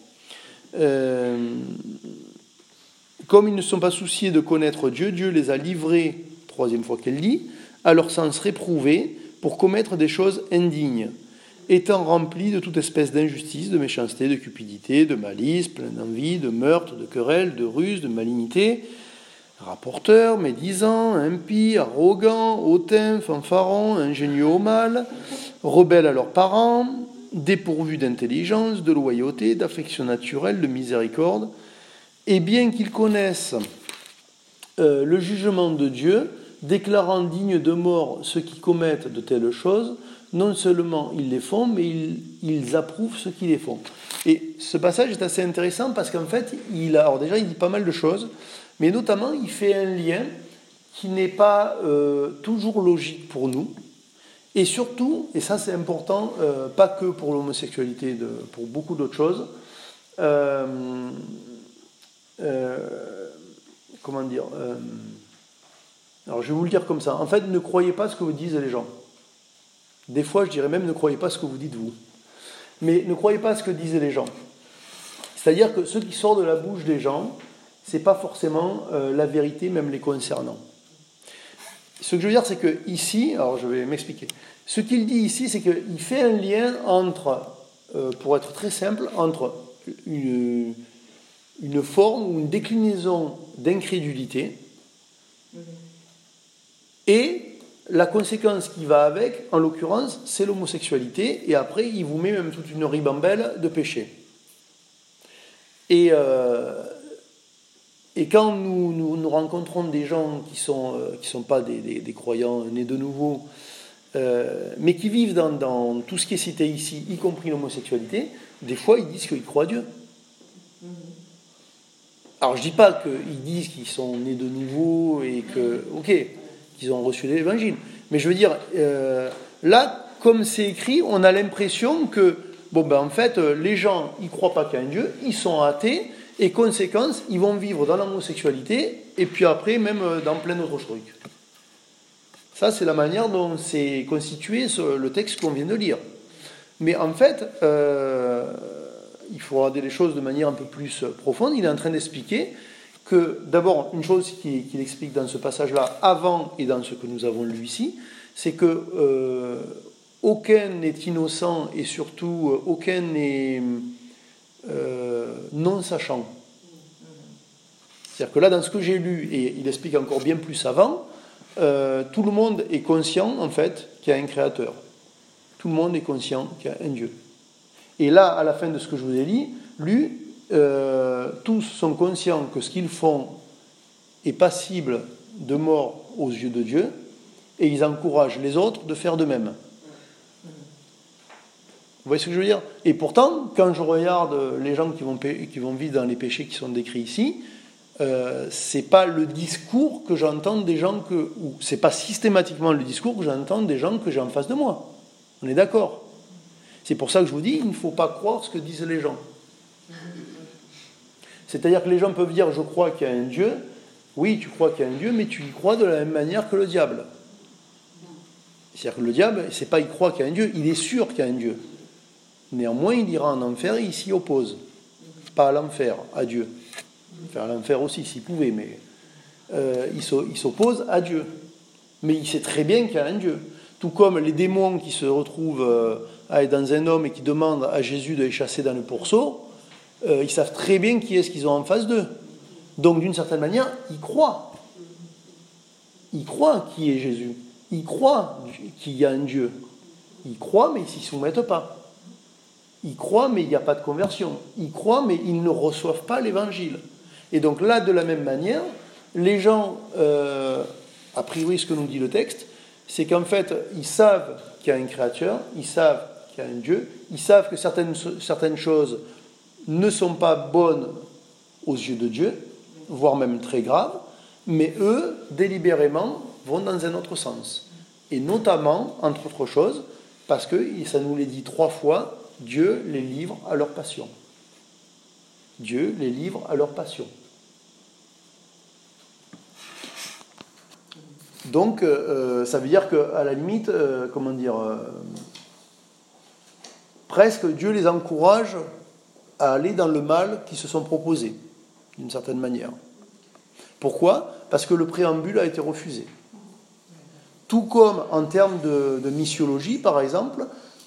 Comme ils ne sont pas souciés de connaître Dieu, Dieu les a livrés, troisième fois qu'elle dit, à leur sens réprouvé pour commettre des choses indignes, étant remplis de toute espèce d'injustice, de méchanceté, de cupidité, de malice, plein d'envie, de meurtre, de querelle, de ruse, de malignité, rapporteurs, médisants, impies, arrogants, hautains, fanfarons, ingénieux au mal, rebelles à leurs parents, dépourvus d'intelligence, de loyauté, d'affection naturelle, de miséricorde. Et bien qu'ils connaissent le jugement de Dieu, déclarant dignes de mort ceux qui commettent de telles choses, non seulement ils les font, mais ils approuvent ceux qui les font. Et ce passage est assez intéressant parce qu'en fait, il dit pas mal de choses, mais notamment il fait un lien qui n'est pas toujours logique pour nous, et surtout, et ça c'est important, pas que pour l'homosexualité, pour beaucoup d'autres choses, comment dire, alors je vais vous le dire comme ça, en fait ne croyez pas ce que vous disent les gens. Des fois je dirais même ne croyez pas ce que vous dites vous, mais ne croyez pas ce que disent les gens. C'est-à-dire que ce qui sort de la bouche des gens, c'est pas forcément la vérité même les concernant. Ce que je veux dire c'est que ici, alors je vais m'expliquer, ce qu'il dit ici c'est qu'il fait un lien entre, pour être très simple, entre une forme ou une déclinaison d'incrédulité et la conséquence qui va avec, en l'occurrence, c'est l'homosexualité, et après il vous met même toute une ribambelle de péchés. Et Et quand nous rencontrons des gens qui sont pas des croyants nés de nouveau, mais qui vivent dans tout ce qui est cité ici, y compris l'homosexualité, des fois ils disent qu'ils croient Dieu. Alors je dis pas qu'ils disent qu'ils sont nés de nouveau et qu'ils ont reçu l'évangile. Mais je veux dire, là, comme c'est écrit, on a l'impression que, en fait, les gens, ils croient pas qu'il y a un Dieu, ils sont athées, et conséquence, ils vont vivre dans l'homosexualité, et puis après, même dans plein d'autres trucs. Ça, c'est la manière dont c'est constitué le texte qu'on vient de lire. Mais en fait, il faut regarder les choses de manière un peu plus profonde. Il est en train d'expliquer que, d'abord, une chose qu'il explique dans ce passage-là, avant et dans ce que nous avons lu ici, c'est que aucun n'est innocent et surtout aucun n'est non sachant. C'est-à-dire que là, dans ce que j'ai lu, et il explique encore bien plus avant, tout le monde est conscient, en fait, qu'il y a un créateur. Tout le monde est conscient qu'il y a un Dieu. Et là, à la fin de ce que je vous ai lu, tous sont conscients que ce qu'ils font est passible de mort aux yeux de Dieu, et ils encouragent les autres de faire de même. Vous voyez ce que je veux dire? Et pourtant, quand je regarde les gens qui vont vivre dans les péchés qui sont décrits ici, c'est pas le discours que j'entends des gens ou c'est pas systématiquement le discours que j'entends des gens que j'ai en face de moi. On est d'accord? C'est pour ça que je vous dis, il ne faut pas croire ce que disent les gens. C'est-à-dire que les gens peuvent dire, je crois qu'il y a un Dieu. Oui, tu crois qu'il y a un Dieu, mais tu y crois de la même manière que le diable. C'est-à-dire que le diable, c'est pas il croit qu'il y a un Dieu, il est sûr qu'il y a un Dieu. Néanmoins, il ira en enfer et il s'y oppose. Pas à l'enfer, à Dieu. Enfin, à l'enfer aussi, s'il pouvait, mais il s'oppose à Dieu. Mais il sait très bien qu'il y a un Dieu. Tout comme les démons qui se retrouvent dans un homme et qui demandent à Jésus de les chasser dans le pourceau, ils savent très bien qui est-ce qu'ils ont en face d'eux. Donc, d'une certaine manière, ils croient. Ils croient qui est Jésus. Ils croient qu'il y a un Dieu. Ils croient, mais ils ne s'y soumettent pas. Ils croient, mais il n'y a pas de conversion. Ils croient, mais ils ne reçoivent pas l'évangile. Et donc là, de la même manière, les gens, a priori, ce que nous dit le texte, c'est qu'en fait, ils savent qu'il y a un créateur, ils savent qu'il y a un Dieu, ils savent que certaines choses ne sont pas bonnes aux yeux de Dieu, voire même très graves, mais eux, délibérément, vont dans un autre sens. Et notamment, entre autres choses, parce que, ça nous l'est dit 3 fois, Dieu les livre à leur passion. Dieu les livre à leur passion. Donc, ça veut dire qu'à la limite, presque Dieu les encourage à aller dans le mal qu'ils se sont proposés, d'une certaine manière. Pourquoi? Parce que le préambule a été refusé. Tout comme en termes de missiologie, par exemple,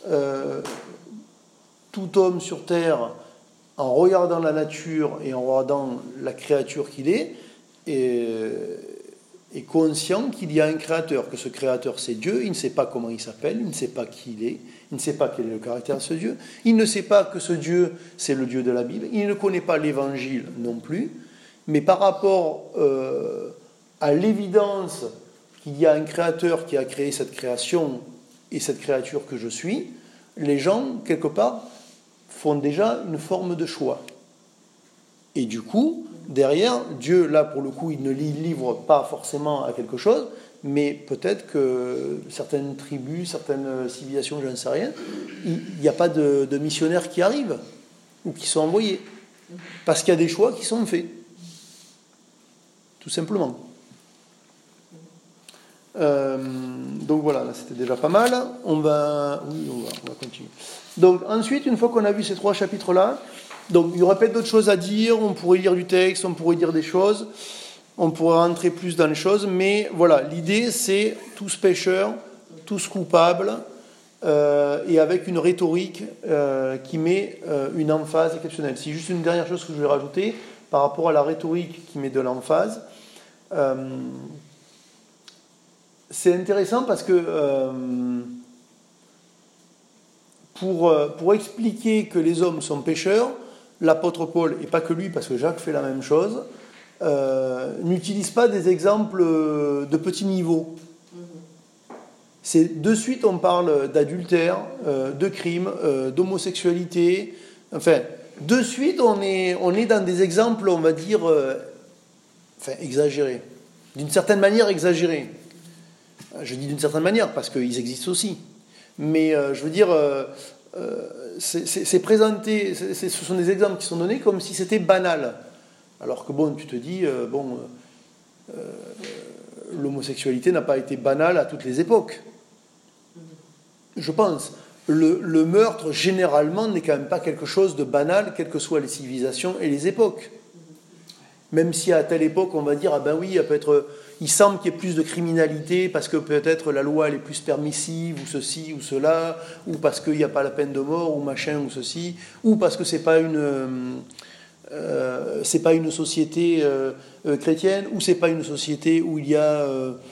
tout homme sur terre, en regardant la nature et en regardant la créature qu'il est conscient qu'il y a un créateur, que ce créateur c'est Dieu, il ne sait pas comment il s'appelle, il ne sait pas qui il est, il ne sait pas quel est le caractère de ce Dieu, il ne sait pas que ce Dieu c'est le Dieu de la Bible, il ne connaît pas l'évangile non plus, mais par rapport à l'évidence qu'il y a un créateur qui a créé cette création et cette créature que je suis, les gens, quelque part, font déjà une forme de choix. Et du coup, derrière, Dieu, là, pour le coup, il ne les livre pas forcément à quelque chose, mais peut-être que certaines tribus, certaines civilisations, je ne sais rien, il n'y a pas de missionnaires qui arrivent, ou qui sont envoyés. Parce qu'il y a des choix qui sont faits. Tout simplement. Donc voilà, là c'était déjà pas mal. On va continuer. Donc ensuite, une fois qu'on a vu ces 3 chapitres-là, donc il y aurait peut-être d'autres choses à dire, on pourrait lire du texte, on pourrait dire des choses, on pourrait rentrer plus dans les choses, mais voilà, l'idée c'est tous pécheurs, tous coupables, et avec une rhétorique qui met une emphase exceptionnelle. C'est juste une dernière chose que je vais rajouter par rapport à la rhétorique qui met de l'emphase. C'est intéressant parce que pour expliquer que les hommes sont pécheurs, l'apôtre Paul, et pas que lui, parce que Jacques fait la même chose, n'utilise pas des exemples de petit niveau. C'est de suite on parle d'adultère, de crime, d'homosexualité. Enfin, de suite on est dans des exemples, on va dire, exagérés. D'une certaine manière exagérés. Je dis d'une certaine manière parce qu'ils existent aussi. Mais je veux dire, c'est présenté, ce sont des exemples qui sont donnés comme si c'était banal. Alors que bon, tu te dis, l'homosexualité n'a pas été banale à toutes les époques. Je pense. Le meurtre, généralement, n'est quand même pas quelque chose de banal, quelles que soient les civilisations et les époques. Même si à telle époque, on va dire, ah ben oui, il semble qu'il y ait plus de criminalité parce que peut-être la loi elle est plus permissive, ou ceci, ou cela, ou parce qu'il n'y a pas la peine de mort, ou machin, ou ceci, ou parce que c'est pas une société chrétienne, ou c'est pas une société où il y a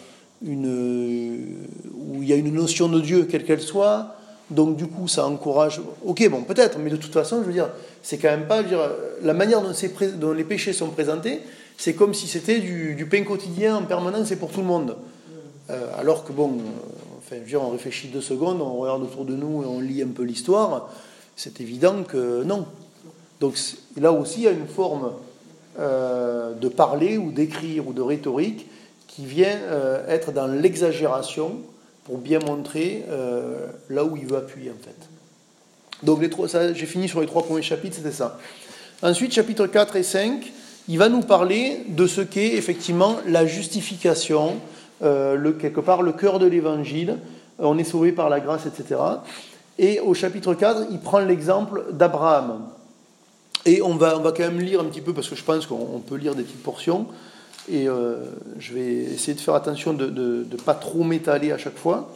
une notion de Dieu, quelle qu'elle soit. Donc du coup, ça encourage. Ok, bon, peut-être, mais de toute façon, je veux dire, c'est quand même pas. Je veux dire, la manière dont les péchés sont présentés, c'est comme si c'était du pain quotidien en permanence et pour tout le monde. Alors que bon, je veux dire, on réfléchit 2 secondes, on regarde autour de nous et on lit un peu l'histoire. C'est évident que non. Donc là aussi, il y a une forme de parler ou d'écrire ou de rhétorique qui vient être dans l'exagération pour bien montrer là où il veut appuyer en fait. Donc j'ai fini sur les 3 premiers chapitres, c'était ça. Ensuite, chapitres 4 et 5, il va nous parler de ce qu'est effectivement la justification, quelque part le cœur de l'évangile, on est sauvé par la grâce, etc. Et au chapitre 4, il prend l'exemple d'Abraham. Et on va quand même lire un petit peu, parce que je pense qu'on peut lire des petites portions, et je vais essayer de faire attention de ne pas trop m'étaler à chaque fois.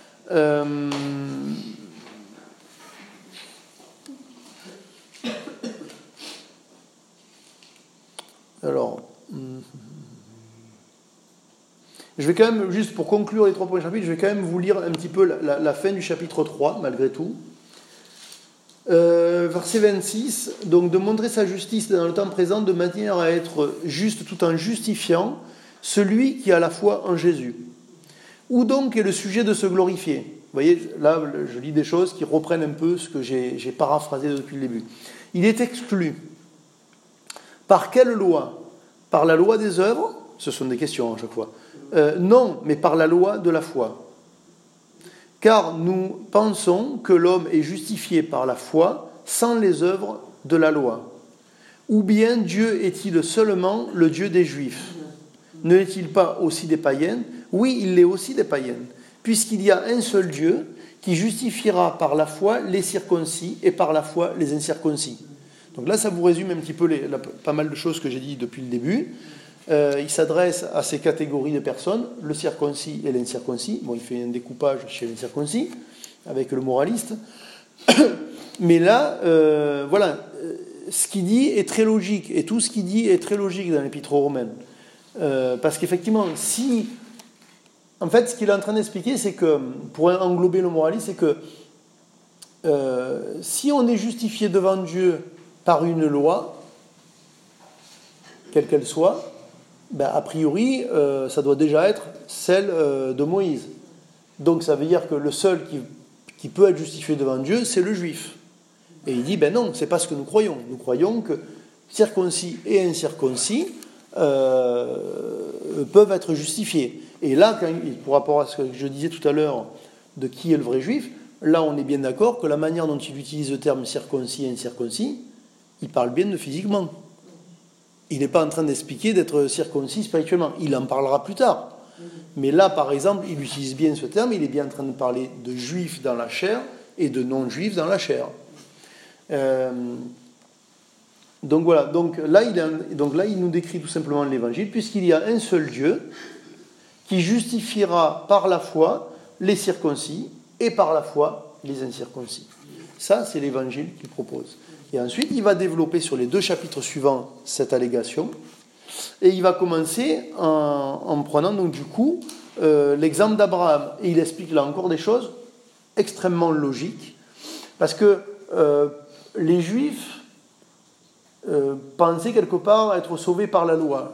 Alors, je vais quand même, juste pour conclure les 3 premiers chapitres, je vais quand même vous lire un petit peu la fin du chapitre 3, malgré tout. Verset 26, donc de montrer sa justice dans le temps présent de manière à être juste tout en justifiant celui qui a la foi en Jésus. Où donc est le sujet de se glorifier ? Vous voyez, là je lis des choses qui reprennent un peu ce que j'ai paraphrasé depuis le début. Il est exclu. Par quelle loi ? Par la loi des œuvres ? Ce sont des questions à chaque fois. Non, mais par la loi de la foi. Car nous pensons que l'homme est justifié par la foi sans les œuvres de la loi. Ou bien Dieu est-il seulement le Dieu des Juifs ? Ne l'est-il pas aussi des païens ? Oui, il l'est aussi des païens, puisqu'il y a un seul Dieu qui justifiera par la foi les circoncis et par la foi les incirconcis. Donc là, ça vous résume un petit peu pas mal de choses que j'ai dit depuis le début. Il s'adresse à ces catégories de personnes, le circoncis et l'incirconcis. Bon, il fait un découpage chez l'incirconcis, avec le moraliste. Mais là, voilà, ce qu'il dit est très logique, et tout ce qu'il dit est très logique dans l'Épître aux Romains. Parce qu'effectivement, en fait, ce qu'il est en train d'expliquer, c'est que, pour englober le moraliste, c'est que si on est justifié devant Dieu par une loi, quelle qu'elle soit, ben, a priori, ça doit déjà être celle de Moïse. Donc ça veut dire que le seul qui peut être justifié devant Dieu, c'est le juif. Et il dit, ben non, c'est pas ce que nous croyons. Nous croyons que circoncis et incirconcis peuvent être justifiés. Et là, par rapport à ce que je disais tout à l'heure de qui est le vrai juif, là on est bien d'accord que la manière dont il utilise le terme circoncis et incirconcis, il parle bien de physiquement. Il n'est pas en train d'expliquer d'être circoncis spirituellement. Il en parlera plus tard. Mais là, par exemple, il utilise bien ce terme, il est bien en train de parler de juifs dans la chair et de non-juifs dans la chair. Donc voilà, donc là, il nous décrit tout simplement l'évangile, puisqu'il y a un seul Dieu qui justifiera par la foi les circoncis et par la foi les incirconcis. Ça, c'est l'évangile qu'il propose. Et ensuite, il va développer sur les 2 chapitres suivants cette allégation. Et il va commencer en prenant donc du coup l'exemple d'Abraham. Et il explique là encore des choses extrêmement logiques. Parce que les Juifs pensaient quelque part être sauvés par la loi.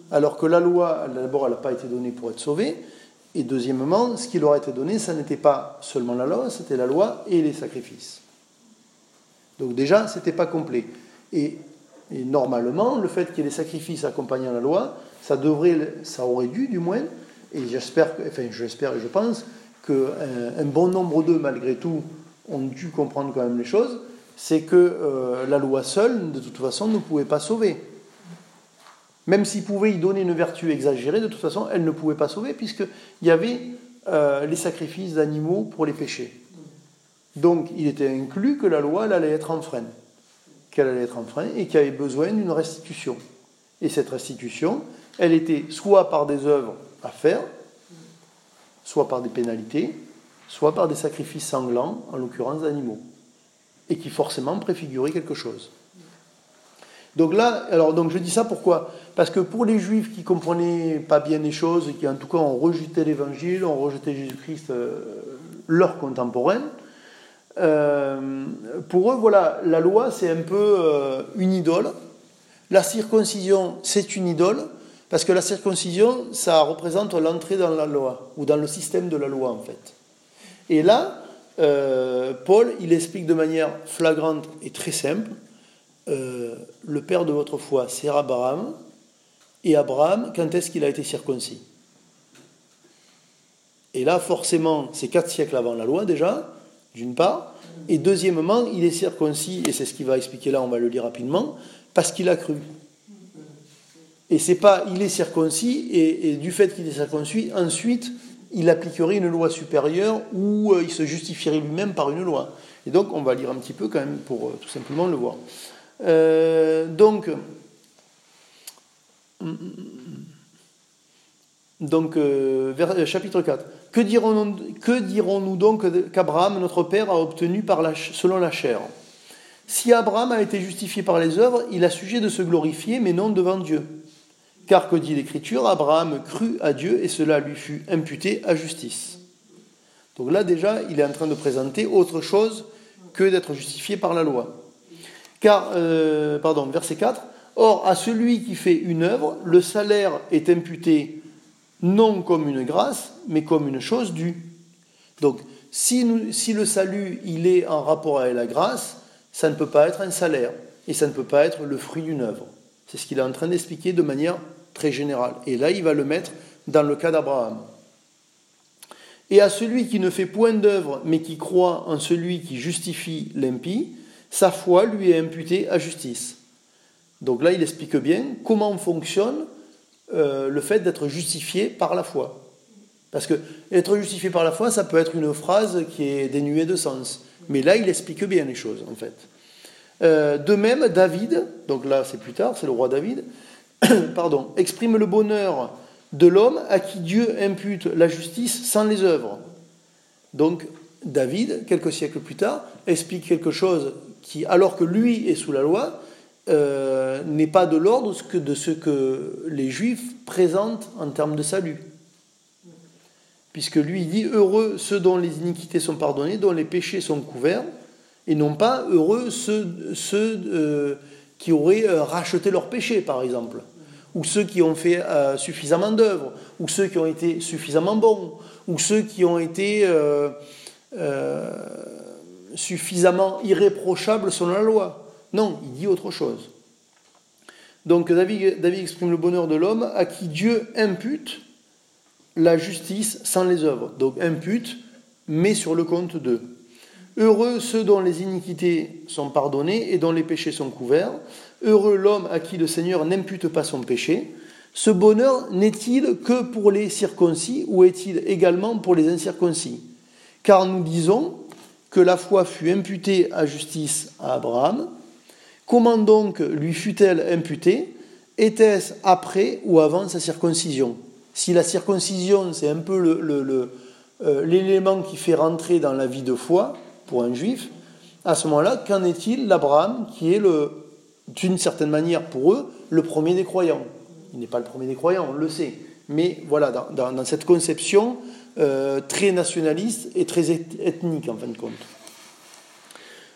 alors que la loi, d'abord, elle n'a pas été donnée pour être sauvée, et deuxièmement, ce qui leur a été donné, ça n'était pas seulement la loi, c'était la loi et les sacrifices. Donc déjà, ce n'était pas complet. Et normalement, le fait qu'il y ait les sacrifices accompagnant la loi, ça aurait dû, du moins, et j'espère et je pense, qu'un bon nombre d'eux, malgré tout, ont dû comprendre quand même les choses, c'est que la loi seule, de toute façon, ne pouvait pas sauver. Même s'il pouvait y donner une vertu exagérée, de toute façon, elle ne pouvait pas sauver, puisqu'il y avait les sacrifices d'animaux pour les péchés. Donc, il était inclus que la loi, elle allait être enfreinte. Qu'elle allait être enfreinte et qu'il y avait besoin d'une restitution. Et cette restitution, elle était soit par des œuvres à faire, soit par des pénalités, soit par des sacrifices sanglants, en l'occurrence d'animaux, et qui forcément préfiguraient quelque chose. Donc là, donc je dis ça pourquoi ? Parce que pour les Juifs qui ne comprenaient pas bien les choses, et qui en tout cas ont rejeté l'Évangile, ont rejeté Jésus-Christ, leurs contemporains, pour eux, voilà, la loi c'est un peu une idole. La circoncision, c'est une idole, parce que la circoncision, ça représente l'entrée dans la loi, ou dans le système de la loi en fait. Et là, Paul, il explique de manière flagrante et très simple, le père de votre foi, c'est Abraham, et Abraham, quand est-ce qu'il a été circoncis ? Et là, forcément, c'est 4 siècles avant la loi déjà, d'une part, et deuxièmement, il est circoncis, et c'est ce qu'il va expliquer là, on va le lire rapidement, parce qu'il a cru. Et c'est pas, il est circoncis, et du fait qu'il est circoncis, ensuite, il appliquerait une loi supérieure, ou il se justifierait lui-même par une loi. Et donc, on va lire un petit peu quand même, pour tout simplement le voir. Chapitre 4. Que dirons-nous donc qu'Abraham, notre père, a obtenu selon la chair ? Si Abraham a été justifié par les œuvres, il a sujet de se glorifier, mais non devant Dieu. Car que dit l'Écriture ? Abraham crut à Dieu et cela lui fut imputé à justice. Donc là déjà, il est en train de présenter autre chose que d'être justifié par la loi. Verset 4. Or, à celui qui fait une œuvre, le salaire est imputé non comme une grâce, mais comme une chose due. Donc, si le salut, il est en rapport avec la grâce, ça ne peut pas être un salaire, et ça ne peut pas être le fruit d'une œuvre. C'est ce qu'il est en train d'expliquer de manière très générale. Et là, il va le mettre dans le cas d'Abraham. Et à celui qui ne fait point d'œuvre, mais qui croit en celui qui justifie l'impie, sa foi lui est imputée à justice. Donc là, il explique bien comment fonctionne le fait d'être justifié par la foi. Parce que être justifié par la foi, ça peut être une phrase qui est dénuée de sens. Mais là, il explique bien les choses, en fait. De même, David, donc là c'est plus tard, c'est le roi David, exprime le bonheur de l'homme à qui Dieu impute la justice sans les œuvres. Donc, David, quelques siècles plus tard, explique quelque chose qui, alors que lui est sous la loi, n'est pas de l'ordre de ce que les Juifs présentent en termes de salut. Puisque lui, il dit « Heureux ceux dont les iniquités sont pardonnées, dont les péchés sont couverts », et non pas « Heureux ceux qui auraient racheté leurs péchés », par exemple, ou ceux qui ont fait suffisamment d'œuvres, ou ceux qui ont été suffisamment bons, ou ceux qui ont été suffisamment irréprochables selon la loi. Non, il dit autre chose. Donc David exprime le bonheur de l'homme à qui Dieu impute la justice sans les œuvres. Donc impute, met sur le compte d'eux. Heureux ceux dont les iniquités sont pardonnées et dont les péchés sont couverts. Heureux l'homme à qui le Seigneur n'impute pas son péché. Ce bonheur n'est-il que pour les circoncis ou est-il également pour les incirconcis ? Car nous disons que la foi fut imputée à justice à Abraham. Comment donc lui fut-elle imputée ? Était-ce après ou avant sa circoncision ? Si la circoncision, c'est un peu l'élément qui fait rentrer dans la vie de foi pour un juif, à ce moment-là, qu'en est-il d'Abraham, qui est, d'une certaine manière pour eux, le premier des croyants ? Il n'est pas le premier des croyants, on le sait. Mais voilà, dans cette conception très nationaliste et très ethnique, en fin de compte.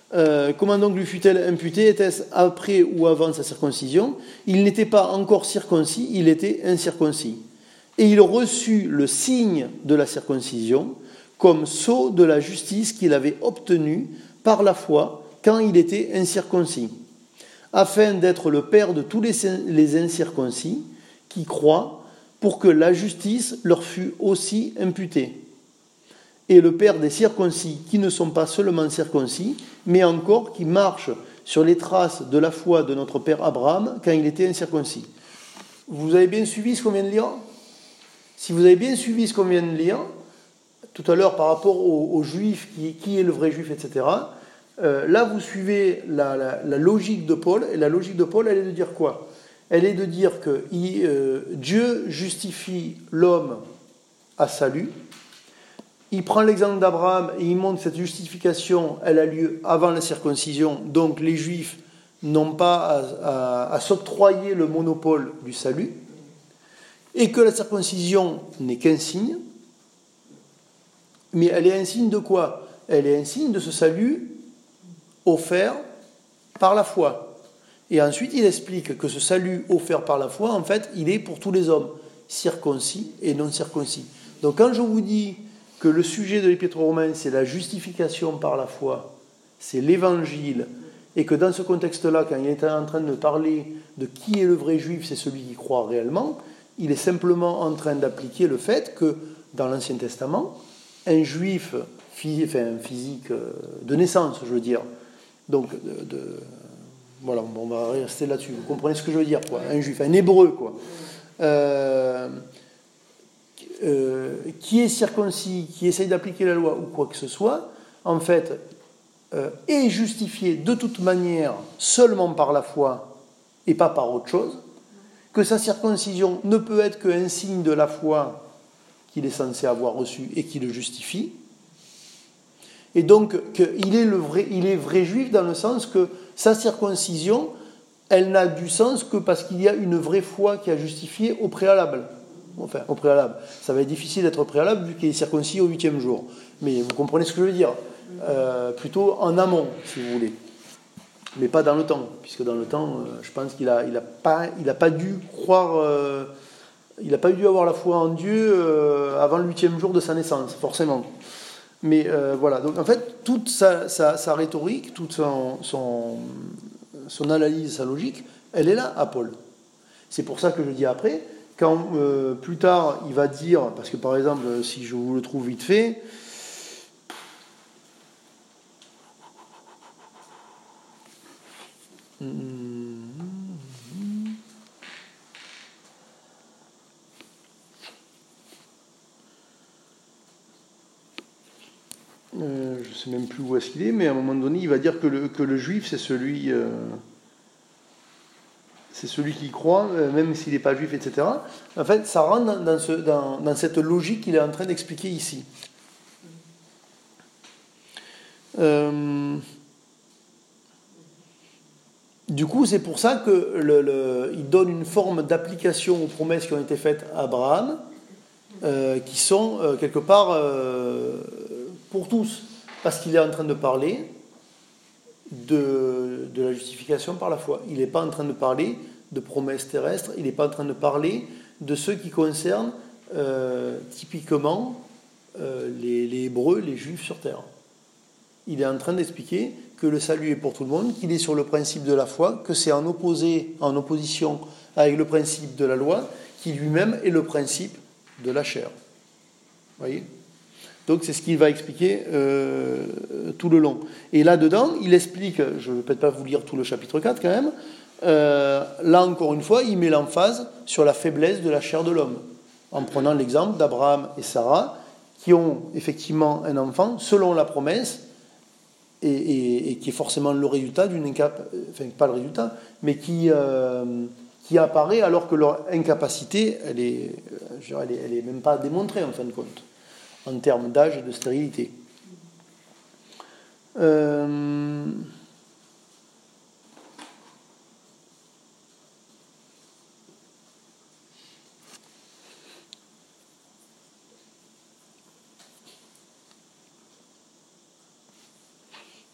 Comment donc lui fut-elle imputée? Était-ce après ou avant sa circoncision? Il n'était pas encore circoncis, il était incirconcis. Et il reçut le signe de la circoncision comme sceau de la justice qu'il avait obtenue par la foi quand il était incirconcis, afin d'être le père de tous les incirconcis qui croient, pour que la justice leur fût aussi imputée. Et le père des circoncis qui ne sont pas seulement circoncis, mais encore qui marchent sur les traces de la foi de notre père Abraham quand il était incirconcis. Vous avez bien suivi ce qu'on vient de lire? Si vous avez bien suivi ce qu'on vient de lire, tout à l'heure par rapport aux juifs, qui est le vrai juif, etc., là vous suivez la logique de Paul, et la logique de Paul, elle est de dire quoi? Elle est de dire que Dieu justifie l'homme à salut. Il prend l'exemple d'Abraham et il montre que cette justification, elle a lieu avant la circoncision, donc les Juifs n'ont pas à s'octroyer le monopole du salut, et que la circoncision n'est qu'un signe, mais elle est un signe de quoi? Elle est un signe de ce salut offert par la foi. Et ensuite, il explique que ce salut offert par la foi, en fait, il est pour tous les hommes, circoncis et non circoncis. Donc quand je vous dis que le sujet de l'Épître aux Romains, c'est la justification par la foi, c'est l'évangile, et que dans ce contexte-là, quand il est en train de parler de qui est le vrai juif, c'est celui qui croit réellement, il est simplement en train d'appliquer le fait que, dans l'Ancien Testament, un juif physique de naissance, je veux dire, donc voilà, on va rester là-dessus, vous comprenez ce que je veux dire, quoi, un juif, un hébreu, quoi. Qui est circoncis, qui essaye d'appliquer la loi ou quoi que ce soit, en fait, est justifié de toute manière seulement par la foi et pas par autre chose, que sa circoncision ne peut être qu'un signe de la foi qu'il est censé avoir reçu et qui le justifie, et donc qu'il est il est vrai juif dans le sens que sa circoncision, elle n'a du sens que parce qu'il y a une vraie foi qui a justifié au préalable. Enfin, au préalable. Ça va être difficile d'être préalable vu qu'il est circoncis au 8e jour. Mais vous comprenez ce que je veux dire. Plutôt en amont, si vous voulez. Mais pas dans le temps. Puisque dans le temps, je pense qu'il n'a pas dû croire... il n'a pas dû avoir la foi en Dieu avant le 8e jour de sa naissance, forcément. Mais voilà. Donc en fait, toute sa rhétorique, toute son analyse, sa logique, elle est là à Paul. C'est pour ça que je dis après... Quand plus tard il va dire, parce que par exemple, si je vous le trouve vite fait, je ne sais même plus où est-ce qu'il est, mais à un moment donné, il va dire que le juif, c'est celui qui croit, même s'il n'est pas juif, etc. En fait, ça rentre dans cette logique qu'il est en train d'expliquer ici. Du coup, c'est pour ça qu'il donne une forme d'application aux promesses qui ont été faites à Abraham, qui sont quelque part pour tous, parce qu'il est en train de parler de la justification par la foi. Il n'est pas en train de parler de promesses terrestres, il n'est pas en train de parler de ceux qui concernent typiquement les Hébreux, les Juifs sur terre. Il est en train d'expliquer que le salut est pour tout le monde, qu'il est sur le principe de la foi, que c'est en opposition avec le principe de la loi, qui lui-même est le principe de la chair. Vous voyez ? Donc c'est ce qu'il va expliquer tout le long. Et là-dedans, il explique, je ne vais peut-être pas vous lire tout le chapitre 4 quand même, là encore une fois, il met l'emphase sur la faiblesse de la chair de l'homme, en prenant l'exemple d'Abraham et Sarah, qui ont effectivement un enfant selon la promesse, et qui est forcément le résultat d'une incapacité, enfin pas le résultat, mais qui apparaît alors que leur incapacité, elle est même pas démontrée en fin de compte, en termes d'âge et de stérilité.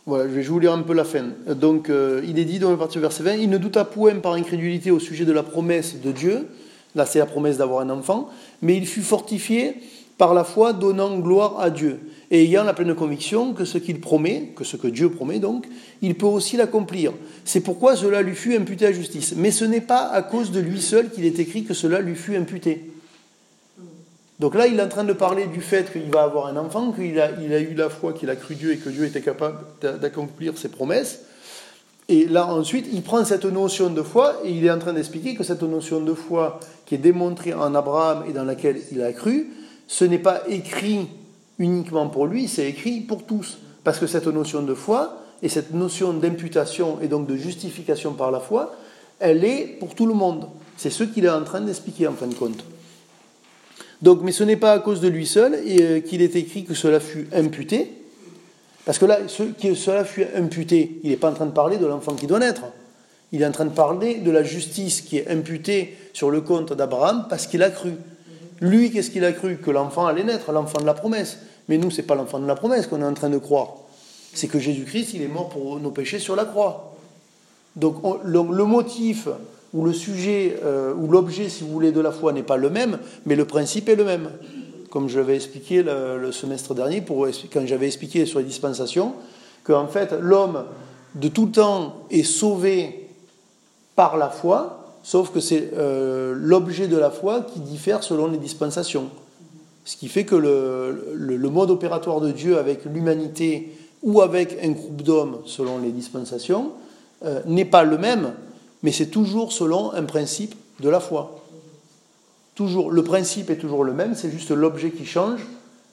Voilà, je vais vous lire un peu la fin. Donc, il est dit dans le partie verset 20, « Il ne douta point par incrédulité au sujet de la promesse de Dieu. » Là, c'est la promesse d'avoir un enfant. « Mais il fut fortifié par la foi, donnant gloire à Dieu. Et ayant la pleine conviction que ce qu'il promet, que ce que Dieu promet donc, il peut aussi l'accomplir. C'est pourquoi cela lui fut imputé à justice. Mais ce n'est pas à cause de lui seul qu'il est écrit que cela lui fut imputé. » Donc là, il est en train de parler du fait qu'il va avoir un enfant, qu'il a eu la foi, qu'il a cru Dieu et que Dieu était capable d'accomplir ses promesses. Et là, ensuite, il prend cette notion de foi et il est en train d'expliquer que cette notion de foi qui est démontrée en Abraham et dans laquelle il a cru, ce n'est pas écrit uniquement pour lui, c'est écrit pour tous. Parce que cette notion de foi et cette notion d'imputation et donc de justification par la foi, elle est pour tout le monde. C'est ce qu'il est en train d'expliquer en fin de compte. Donc, mais ce n'est pas à cause de lui seul qu'il est écrit que cela fut imputé. Parce que là, cela fut imputé, il n'est pas en train de parler de l'enfant qui doit naître. Il est en train de parler de la justice qui est imputée sur le compte d'Abraham parce qu'il a cru. Lui, qu'est-ce qu'il a cru? Que l'enfant allait naître, l'enfant de la promesse. Mais nous, ce n'est pas l'enfant de la promesse qu'on est en train de croire. C'est que Jésus-Christ, il est mort pour nos péchés sur la croix. Donc, le motif où le sujet, ou l'objet, si vous voulez, de la foi n'est pas le même, mais le principe est le même. Comme je l'avais expliqué le semestre dernier, quand j'avais expliqué sur les dispensations, qu'en fait, l'homme, de tout temps, est sauvé par la foi, sauf que c'est l'objet de la foi qui diffère selon les dispensations. Ce qui fait que le mode opératoire de Dieu avec l'humanité ou avec un groupe d'hommes, selon les dispensations, n'est pas le même, mais c'est toujours selon un principe de la foi. Toujours, le principe est toujours le même, c'est juste l'objet qui change.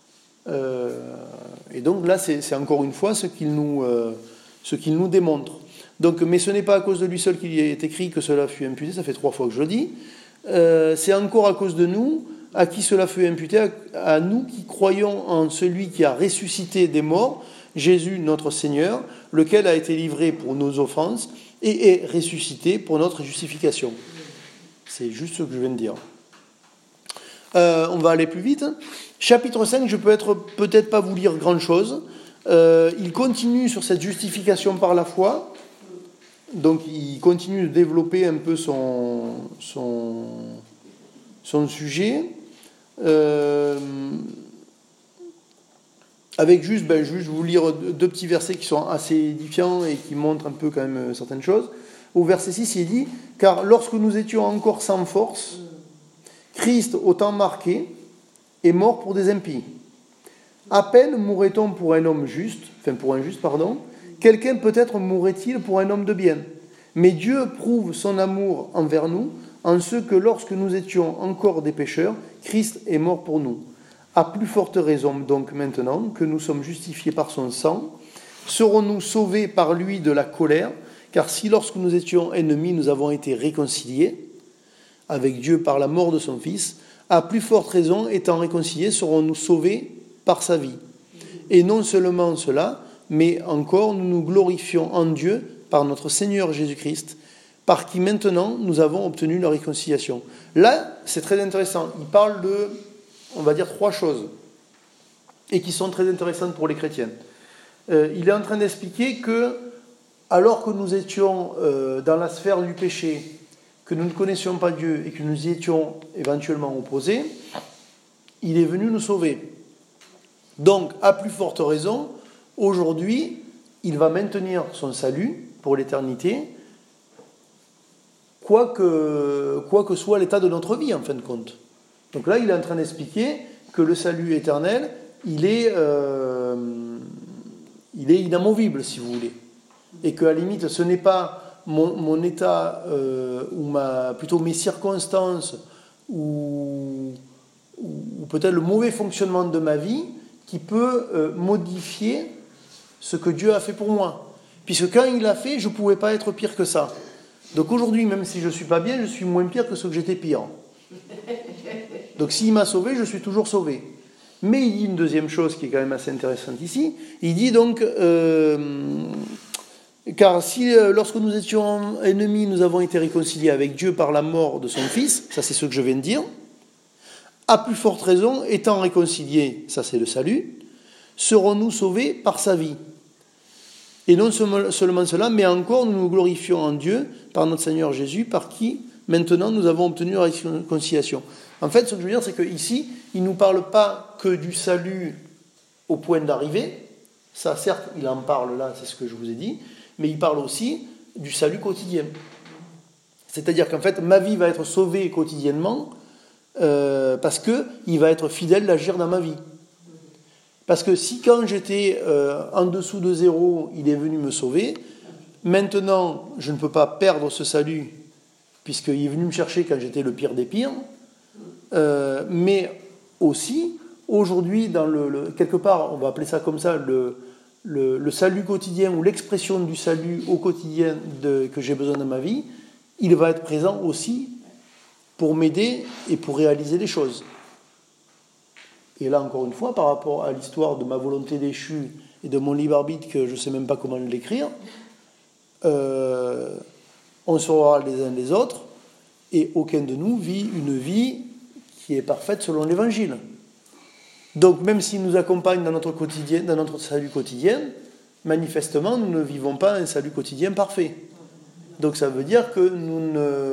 Et donc là, c'est encore une fois ce qu'il nous démontre. Donc, mais ce n'est pas à cause de lui seul qu'il est écrit que cela fut imputé, ça fait 3 fois que je le dis. C'est encore à cause de nous, à qui cela fut imputé, à nous qui croyons en celui qui a ressuscité des morts, Jésus notre Seigneur, lequel a été livré pour nos offenses et est ressuscité pour notre justification. C'est juste ce que je viens de dire. On va aller plus vite. Chapitre 5, je peux peut-être pas vous lire grand-chose. Il continue sur cette justification par la foi. Donc il continue de développer un peu son sujet. Avec juste vous lire 2 petits versets qui sont assez édifiants et qui montrent un peu quand même certaines choses. Au verset 6, il dit « Car lorsque nous étions encore sans force, Christ, au temps marqué, est mort pour des impies. À peine mourrait-on pour un homme juste, quelqu'un peut-être mourrait-il pour un homme de bien. Mais Dieu prouve son amour envers nous, en ce que lorsque nous étions encore des pécheurs, Christ est mort pour nous. À plus forte raison donc maintenant que nous sommes justifiés par son sang, serons-nous sauvés par lui de la colère, car si lorsque nous étions ennemis, nous avons été réconciliés avec Dieu par la mort de son Fils, à plus forte raison, étant réconciliés, serons-nous sauvés par sa vie. Et non seulement cela, mais encore nous nous glorifions en Dieu par notre Seigneur Jésus-Christ, par qui maintenant nous avons obtenu la réconciliation. Là, c'est très intéressant. Il parle de, on va dire, 3 choses, et qui sont très intéressantes pour les chrétiens. Il est en train d'expliquer que, alors que nous étions dans la sphère du péché, que nous ne connaissions pas Dieu et que nous y étions éventuellement opposés, il est venu nous sauver. Donc, à plus forte raison, aujourd'hui, il va maintenir son salut pour l'éternité, quoi que soit l'état de notre vie, en fin de compte. Donc là, il est en train d'expliquer que le salut éternel, il est inamovible, si vous voulez. Et qu'à la limite, ce n'est pas mon état, ou plutôt mes circonstances, ou peut-être le mauvais fonctionnement de ma vie, qui peut modifier ce que Dieu a fait pour moi. Puisque quand il l'a fait, je ne pouvais pas être pire que ça. Donc aujourd'hui, même si je ne suis pas bien, je suis moins pire que ce que j'étais pire. Donc s'il m'a sauvé, je suis toujours sauvé. Mais il dit une deuxième chose qui est quand même assez intéressante ici. Il dit donc, car si lorsque nous étions ennemis, nous avons été réconciliés avec Dieu par la mort de son Fils, ça c'est ce que je viens de dire, à plus forte raison, étant réconciliés, ça c'est le salut, serons-nous sauvés par sa vie. Et non seulement cela, mais encore nous nous glorifions en Dieu par notre Seigneur Jésus, par qui maintenant nous avons obtenu la réconciliation. En fait, ce que je veux dire, c'est qu'ici, il ne nous parle pas que du salut au point d'arrivée. Ça, certes, il en parle là, c'est ce que je vous ai dit, mais il parle aussi du salut quotidien. C'est-à-dire qu'en fait, ma vie va être sauvée quotidiennement parce qu'il va être fidèle d'agir dans ma vie. Parce que si quand j'étais en dessous de zéro, il est venu me sauver, maintenant, je ne peux pas perdre ce salut puisqu'il est venu me chercher quand j'étais le pire des pires, mais aussi, aujourd'hui, dans quelque part, on va appeler ça comme ça, le salut quotidien ou l'expression du salut au quotidien que j'ai besoin dans ma vie, il va être présent aussi pour m'aider et pour réaliser les choses. Et là, encore une fois, par rapport à l'histoire de ma volonté déchue et de mon libre arbitre, que je ne sais même pas comment l'écrire, on saura les uns les autres, et aucun de nous vit une vie qui est parfaite selon l'Évangile. Donc, même s'il nous accompagne dans notre quotidien, dans notre salut quotidien, manifestement, nous ne vivons pas un salut quotidien parfait. Donc, ça veut dire que nous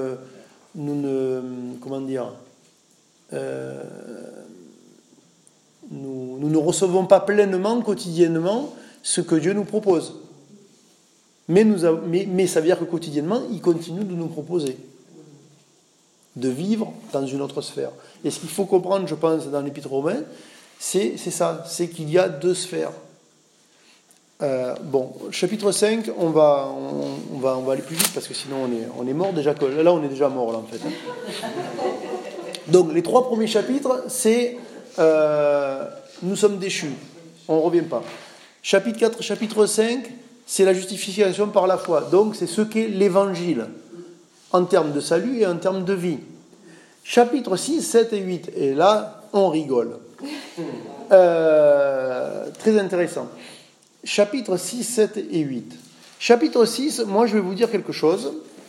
ne recevons pas pleinement, quotidiennement, ce que Dieu nous propose. Mais ça veut dire que quotidiennement, il continue de nous proposer de vivre dans une autre sphère. Et ce qu'il faut comprendre, je pense, dans l'Épître aux Romains, c'est ça, c'est qu'il y a deux sphères. Chapitre 5, on va aller plus vite parce que sinon on est mort déjà. Là, on est déjà mort, là, en fait. Donc, les 3 premiers chapitres, c'est nous sommes déchus, on ne revient pas. Chapitre 4, chapitre 5, c'est la justification par la foi. Donc, c'est ce qu'est l'Évangile, en termes de salut et en termes de vie. Chapitre 6, 7 et 8, et là, on rigole. Très intéressant. Chapitre 6, 7 et 8. Chapitre 6, moi je vais vous dire quelque chose.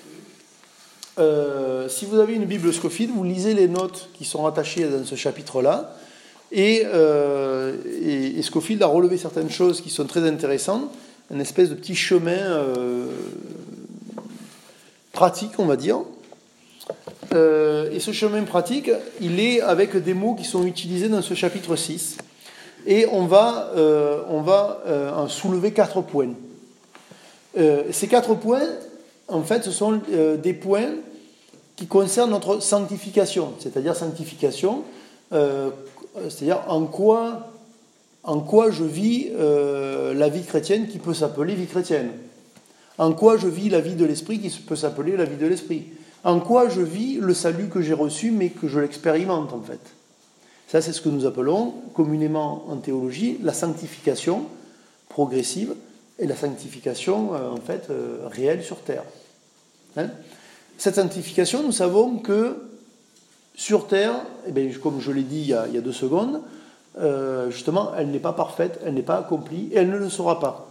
Si vous avez une Bible Scofield, vous lisez les notes qui sont rattachées dans ce chapitre-là. Et Scofield a relevé certaines choses qui sont très intéressantes. Un espèce de petit chemin pratique, on va dire. Et ce chemin pratique, il est avec des mots qui sont utilisés dans ce chapitre 6. Et on va en soulever 4 points. Ces 4 points, en fait, ce sont des points qui concernent notre sanctification. C'est-à-dire sanctification, c'est-à-dire en quoi je vis la vie chrétienne qui peut s'appeler vie chrétienne. En quoi je vis la vie de l'esprit qui peut s'appeler la vie de l'esprit. En quoi je vis le salut que j'ai reçu mais que je l'expérimente en fait. Ça, c'est ce que nous appelons communément en théologie la sanctification progressive et la sanctification réelle sur terre. Cette sanctification, nous savons que sur terre, comme je l'ai dit il y a 2 secondes, justement, elle n'est pas parfaite, elle n'est pas accomplie et elle ne le sera pas.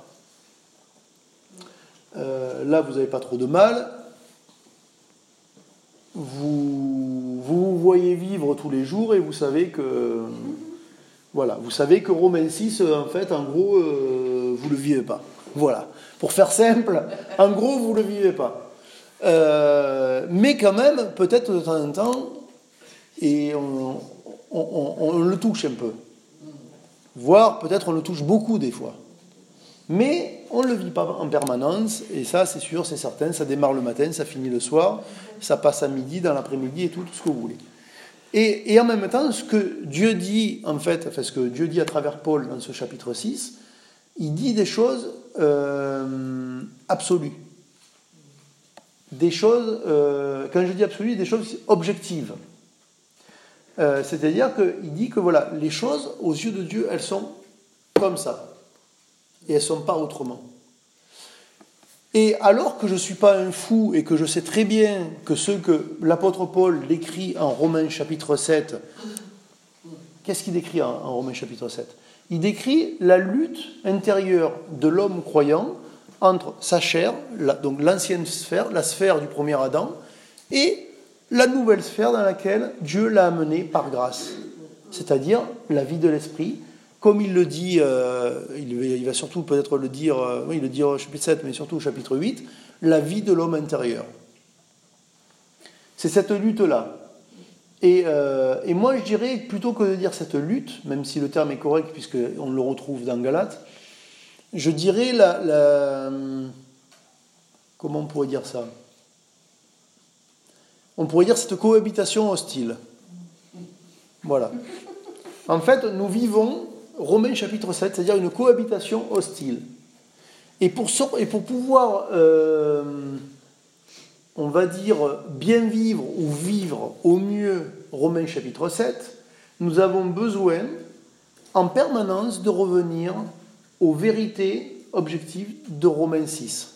Là, vous n'avez pas trop de mal. Vous voyez vivre tous les jours et vous savez que Romains 6, en fait, en gros, vous ne le vivez pas. Voilà. Pour faire simple, en gros, vous ne le vivez pas. Mais quand même, peut-être de temps en temps, et on le touche un peu. Voire, peut-être, on le touche beaucoup des fois. Mais on ne le vit pas en permanence, et ça, c'est sûr, c'est certain, ça démarre le matin, ça finit le soir, ça passe à midi, dans l'après-midi, et tout ce que vous voulez. Et en même temps, ce que Dieu dit, ce que Dieu dit à travers Paul dans ce chapitre 6, il dit des choses absolues. Des choses, quand je dis absolues, des choses objectives. C'est-à-dire qu'il dit que voilà, les choses, aux yeux de Dieu, elles sont comme ça. Et elles ne sont pas autrement. Et alors que je ne suis pas un fou et que je sais très bien que ce que l'apôtre Paul décrit en Romains chapitre 7, qu'est-ce qu'il décrit en Romains chapitre 7 ? Il décrit la lutte intérieure de l'homme croyant entre sa chair, donc l'ancienne sphère, la sphère du premier Adam, et la nouvelle sphère dans laquelle Dieu l'a amené par grâce, c'est-à-dire la vie de l'esprit, comme il le dit, il va surtout peut-être le dire, il le dit au chapitre 7, mais surtout au chapitre 8, la vie de l'homme intérieur. C'est cette lutte-là. Et moi, je dirais, plutôt que de dire cette lutte, même si le terme est correct, puisqu'on le retrouve dans Galates, je dirais comment on pourrait dire ça ? On pourrait dire cette cohabitation hostile. Voilà. En fait, nous vivons, Romains chapitre 7, c'est-à-dire une cohabitation hostile. Et pour pouvoir, on va dire, bien vivre ou vivre au mieux Romains chapitre 7, nous avons besoin en permanence de revenir aux vérités objectives de Romains 6.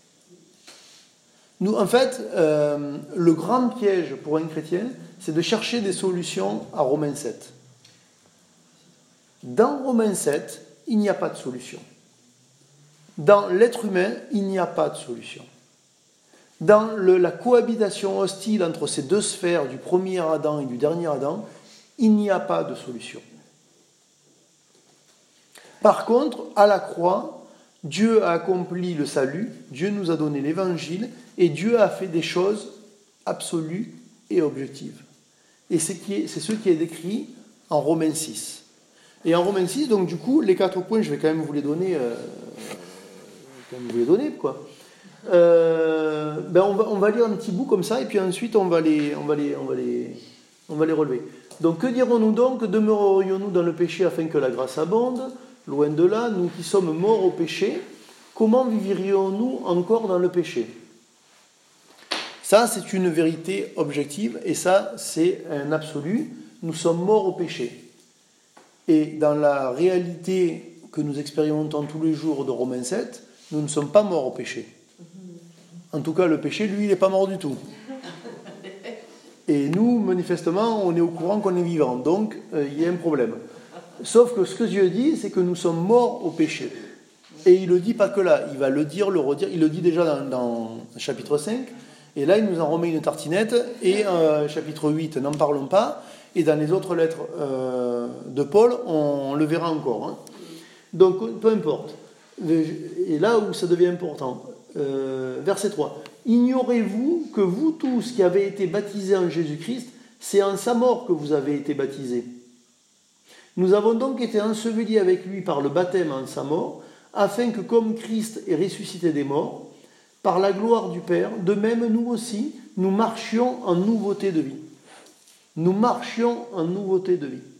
Nous, en fait, le grand piège pour un chrétien, c'est de chercher des solutions à Romains 7. Dans Romains 7, il n'y a pas de solution. Dans l'être humain, il n'y a pas de solution. Dans la cohabitation hostile entre ces deux sphères, du premier Adam et du dernier Adam, il n'y a pas de solution. Par contre, à la croix, Dieu a accompli le salut, Dieu nous a donné l'évangile, et Dieu a fait des choses absolues et objectives. Et c'est ce qui est décrit en Romains 6. Et en Romains 6, donc du coup, les 4 points, je vais quand même vous les donner, quoi. On va lire un petit bout comme ça, et puis ensuite on va les relever. Donc, que dirons-nous donc? Demeurerions-nous dans le péché afin que la grâce abonde? Loin de là, nous qui sommes morts au péché, comment vivrions-nous encore dans le péché? Ça, c'est une vérité objective, et ça, c'est un absolu. Nous sommes morts au péché. Et dans la réalité que nous expérimentons tous les jours de Romains 7, nous ne sommes pas morts au péché. En tout cas, le péché, lui, il n'est pas mort du tout. Et nous, manifestement, on est au courant qu'on est vivant. Donc, il y a un problème. Sauf que ce que Dieu dit, c'est que nous sommes morts au péché. Et il ne le dit pas que là. Il va le dire, le redire. Il le dit déjà dans chapitre 5. Et là, il nous en remet une tartinette. Et chapitre 8, n'en parlons pas. Et dans les autres lettres de Paul, on le verra encore. Hein. Donc, peu importe. Et là où ça devient important, verset 3. Ignorez-vous que vous tous qui avez été baptisés en Jésus-Christ, c'est en sa mort que vous avez été baptisés. Nous avons donc été ensevelis avec lui par le baptême en sa mort, afin que comme Christ est ressuscité des morts, par la gloire du Père, de même nous aussi, nous marchions en nouveauté de vie. Nous marchions en nouveauté de vie.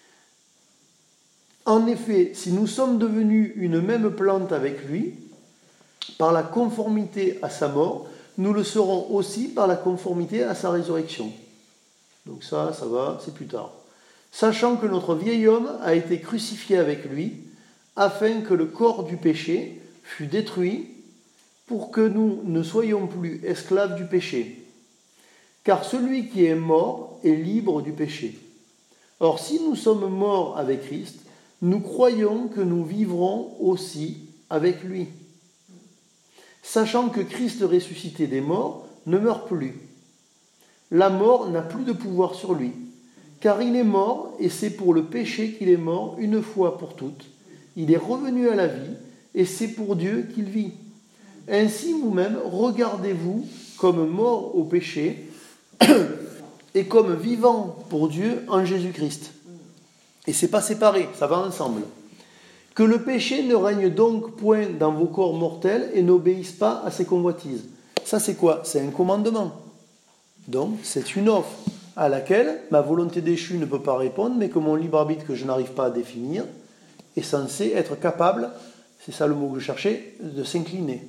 En effet, si nous sommes devenus une même plante avec lui, par la conformité à sa mort, nous le serons aussi par la conformité à sa résurrection. Donc ça va, c'est plus tard. Sachant que notre vieil homme a été crucifié avec lui, afin que le corps du péché fût détruit, pour que nous ne soyons plus esclaves du péché. Car celui qui est mort est libre du péché. Or, si nous sommes morts avec Christ, nous croyons que nous vivrons aussi avec lui. Sachant que Christ ressuscité des morts ne meurt plus. La mort n'a plus de pouvoir sur lui, car il est mort, et c'est pour le péché qu'il est mort une fois pour toutes. Il est revenu à la vie, et c'est pour Dieu qu'il vit. Ainsi vous-même, regardez-vous comme mort au péché, et comme vivant pour Dieu en Jésus-Christ. Et c'est pas séparé, ça va ensemble. Que le péché ne règne donc point dans vos corps mortels et n'obéisse pas à ses convoitises. Ça c'est quoi? C'est un commandement. Donc c'est une offre à laquelle ma volonté déchue ne peut pas répondre, mais que mon libre arbitre que je n'arrive pas à définir est censé être capable, c'est ça le mot que je cherchais, de s'incliner.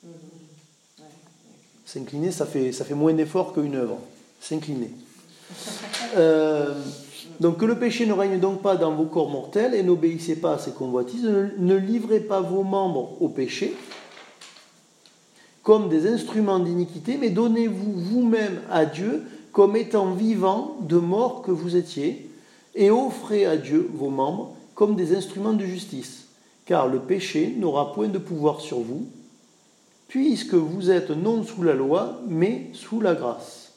S'incliner, ça fait moins d'effort qu'une œuvre. S'incliner. Donc que le péché ne règne donc pas dans vos corps mortels et n'obéissez pas à ses convoitises, ne livrez pas vos membres au péché comme des instruments d'iniquité, mais donnez-vous vous-même à Dieu comme étant vivants de mort que vous étiez, et offrez à Dieu vos membres comme des instruments de justice, car le péché n'aura point de pouvoir sur vous, puisque vous êtes non sous la loi, mais sous la grâce.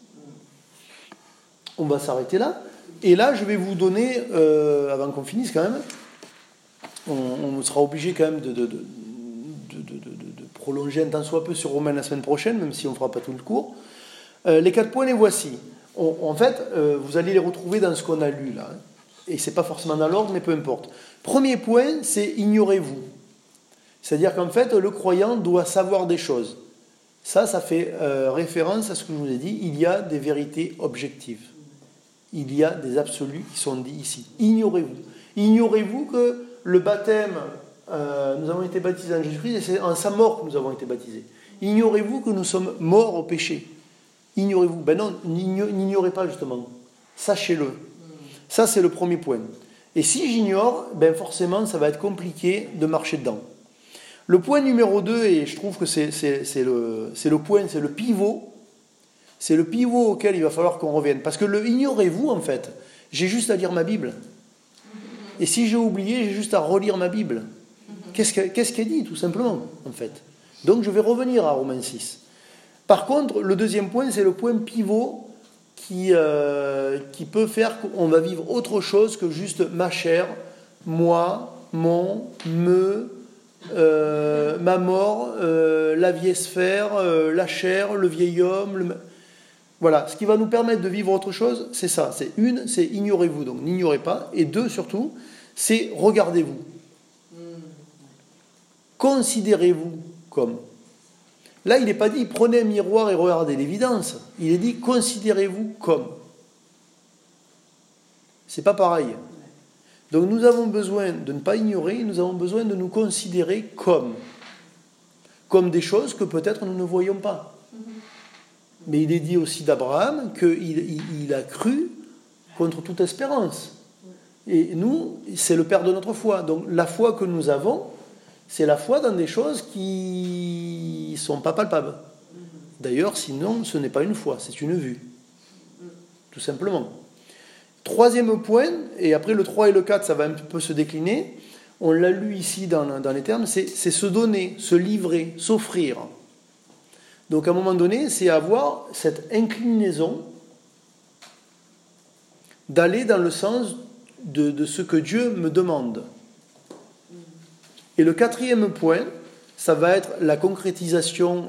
On va s'arrêter là. Et là, je vais vous donner, avant qu'on finisse quand même, on sera obligé quand même de prolonger un tant soit peu sur Romains la semaine prochaine, même si on ne fera pas tout le cours. Les 4 points, les voici. En fait, vous allez les retrouver dans ce qu'on a lu là. Et ce n'est pas forcément dans l'ordre, mais peu importe. Premier point, c'est ignorez-vous. C'est-à-dire qu'en fait, le croyant doit savoir des choses. Ça fait référence à ce que je vous ai dit. Il y a des vérités objectives. Il y a des absolus qui sont dits ici. Ignorez-vous. Ignorez-vous que le baptême, nous avons été baptisés en Jésus-Christ et c'est en sa mort que nous avons été baptisés. Ignorez-vous que nous sommes morts au péché. Ignorez-vous. Ben non, n'ignorez pas justement. Sachez-le. Ça, c'est le premier point. Et si j'ignore, ben forcément, ça va être compliqué de marcher dedans. Le point numéro 2, et je trouve que c'est le point, c'est le pivot. C'est le pivot auquel il va falloir qu'on revienne. Parce que le ignorez-vous, en fait, j'ai juste à lire ma Bible. Et si j'ai oublié, j'ai juste à relire ma Bible. Qu'est-ce qu'elle dit, tout simplement, en fait. Donc, je vais revenir à Romains 6. Par contre, le deuxième point, c'est le point pivot qui peut faire qu'on va vivre autre chose que juste ma chair, moi, mon, ma mort, la vieille sphère, la chair, le vieil homme. Voilà, ce qui va nous permettre de vivre autre chose, c'est ça. C'est ignorez-vous, donc n'ignorez pas. Et 2, surtout, c'est regardez-vous. Considérez-vous comme. Là, il n'est pas dit prenez un miroir et regardez l'évidence. Il est dit considérez-vous comme. C'est pas pareil. Donc nous avons besoin de ne pas ignorer, nous avons besoin de nous considérer comme des choses que peut-être nous ne voyons pas. Mais il est dit aussi d'Abraham qu'il a cru contre toute espérance. Et nous, c'est le père de notre foi. Donc la foi que nous avons, c'est la foi dans des choses qui ne sont pas palpables. D'ailleurs, sinon, ce n'est pas une foi, c'est une vue. Tout simplement. Troisième point, et après le 3 et le 4, ça va un peu se décliner, on l'a lu ici dans les termes, c'est se donner, se livrer, s'offrir. Donc à un moment donné, c'est avoir cette inclinaison d'aller dans le sens de ce que Dieu me demande. Et le 4e point, ça va être la concrétisation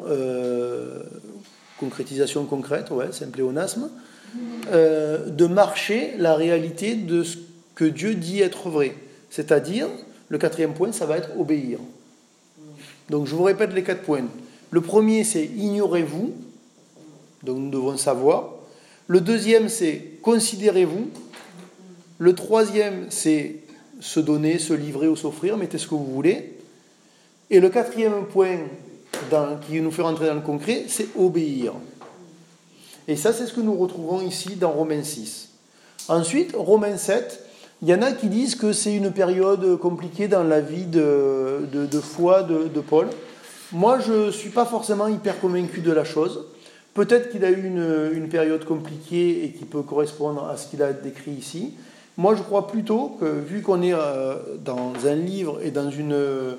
concrète, ouais, c'est un pléonasme, de marcher la réalité de ce que Dieu dit être vrai. C'est-à-dire, le 4e point, ça va être obéir. Donc je vous répète les 4 points. Le premier, c'est ignorez-vous, donc nous devons savoir. Le deuxième, c'est considérez-vous. Le troisième, c'est se donner, se livrer ou s'offrir, mettez ce que vous voulez. Et le 4e point qui nous fait rentrer dans le concret, c'est obéir. Et ça, c'est ce que nous retrouvons ici dans Romains 6. Ensuite, Romains 7, il y en a qui disent que c'est une période compliquée dans la vie de foi de Paul. Moi, je ne suis pas forcément hyper convaincu de la chose. Peut-être qu'il a eu une période compliquée et qui peut correspondre à ce qu'il a décrit ici. Moi, je crois plutôt que, vu qu'on est dans un livre et dans une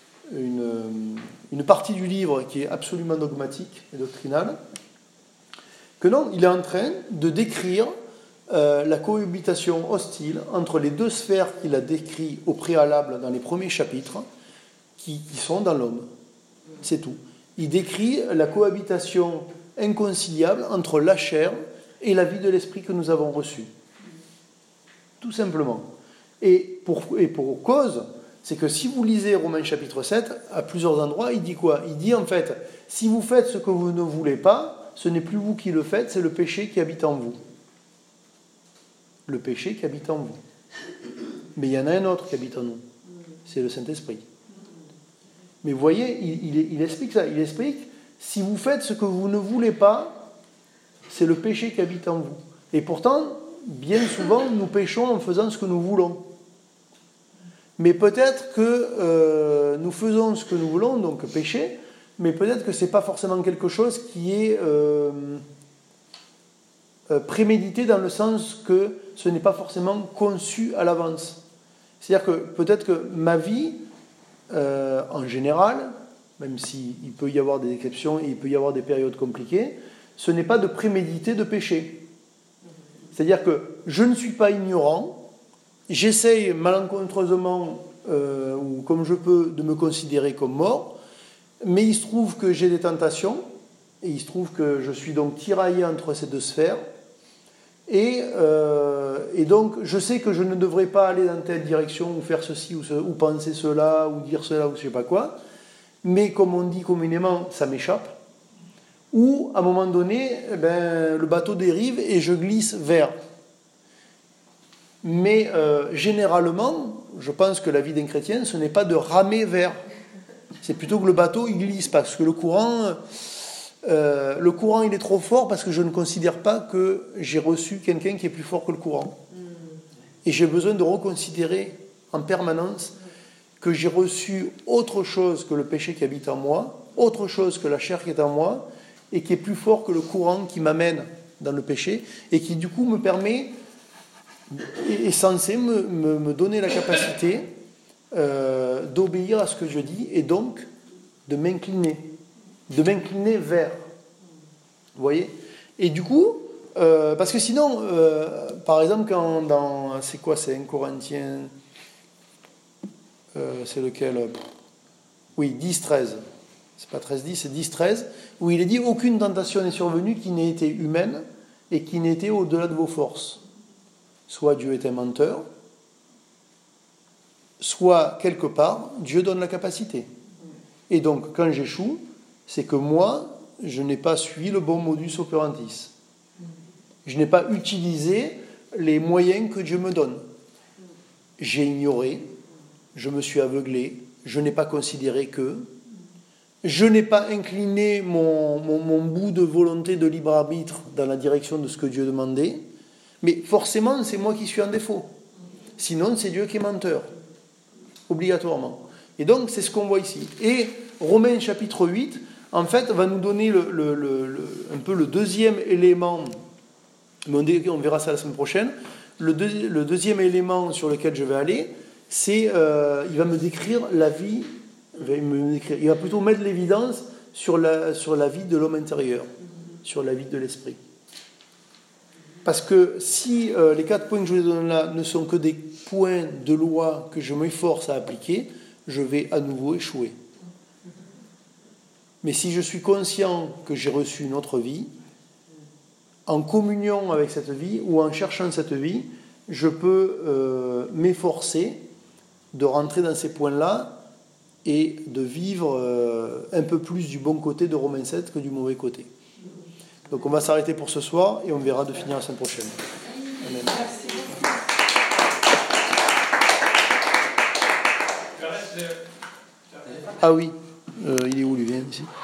partie du livre qui est absolument dogmatique et doctrinale, que non, il est en train de décrire la cohabitation hostile entre les deux sphères qu'il a décrites au préalable dans les premiers chapitres, qui sont dans l'homme. C'est tout. Il décrit la cohabitation inconciliable entre la chair et la vie de l'esprit que nous avons reçue. Tout simplement. Et pour cause, c'est que si vous lisez Romains chapitre 7, à plusieurs endroits, il dit quoi ? Il dit en fait, si vous faites ce que vous ne voulez pas, ce n'est plus vous qui le faites, c'est le péché qui habite en vous. Le péché qui habite en vous. Mais il y en a un autre qui habite en nous. C'est le Saint-Esprit. Mais vous voyez, il explique ça. Il explique, si vous faites ce que vous ne voulez pas, c'est le péché qui habite en vous. Et pourtant, bien souvent, nous péchons en faisant ce que nous voulons. Mais peut-être que nous faisons ce que nous voulons, donc pécher, mais peut-être que ce n'est pas forcément quelque chose qui est prémédité dans le sens que ce n'est pas forcément conçu à l'avance. C'est-à-dire que peut-être que ma vie, en général, même s'il peut y avoir des exceptions et il peut y avoir des périodes compliquées, ce n'est pas de préméditer de péché. C'est-à-dire que je ne suis pas ignorant, j'essaye malencontreusement ou comme je peux, de me considérer comme mort. Mais il se trouve que j'ai des tentations, et il se trouve que je suis donc tiraillé entre ces deux sphères. Et donc, je sais que je ne devrais pas aller dans telle direction, ou faire ceci, ou penser cela, ou dire cela, ou je ne sais pas quoi. Mais comme on dit communément, ça m'échappe. Ou, à un moment donné, le bateau dérive et je glisse vers. Mais généralement, je pense que la vie d'un chrétien, ce n'est pas de ramer vers. C'est plutôt que le bateau, il glisse, parce que le courant, il est trop fort, parce que je ne considère pas que j'ai reçu quelqu'un qui est plus fort que le courant. Et j'ai besoin de reconsidérer en permanence que j'ai reçu autre chose que le péché qui habite en moi, autre chose que la chair qui est en moi, et qui est plus fort que le courant qui m'amène dans le péché, et qui du coup me permet, est censé me donner la capacité d'obéir à ce que Dieu dit, et donc de m'incliner vers. Vous voyez ? Et du coup, parce que sinon, par exemple, c'est quoi, c'est 1 Corinthiens, c'est lequel ? Oui, 10-13. C'est pas 13-10, c'est 10-13, où il est dit « Aucune tentation n'est survenue qui n'ait été humaine et qui n'ait été au-delà de vos forces. Soit Dieu est un menteur, soit quelque part, Dieu donne la capacité. Et donc, quand j'échoue, c'est que moi, je n'ai pas suivi le bon modus operandi. Je n'ai pas utilisé les moyens que Dieu me donne. J'ai ignoré, je me suis aveuglé, je n'ai pas considéré que... Je n'ai pas incliné mon bout de volonté de libre arbitre dans la direction de ce que Dieu demandait, mais forcément, c'est moi qui suis en défaut. Sinon, c'est Dieu qui est menteur, obligatoirement. Et donc, c'est ce qu'on voit ici. Et Romains chapitre 8, en fait, va nous donner un peu le deuxième élément, mais on verra ça la semaine prochaine, le deuxième élément sur lequel je vais aller, c'est, il va me décrire la vie. Il va plutôt mettre l'évidence sur la vie de l'homme intérieur, sur la vie de l'esprit. Parce que si les 4 points que je vous donne là ne sont que des points de loi que je m'efforce à appliquer, je vais à nouveau échouer. Mais si je suis conscient que j'ai reçu une autre vie, en communion avec cette vie ou en cherchant cette vie, je peux m'efforcer de rentrer dans ces points-là et de vivre un peu plus du bon côté de Romains 7 que du mauvais côté. Donc on va s'arrêter pour ce soir et on verra de finir la semaine prochaine. Amen. Ah oui, il est où lui, viens ici.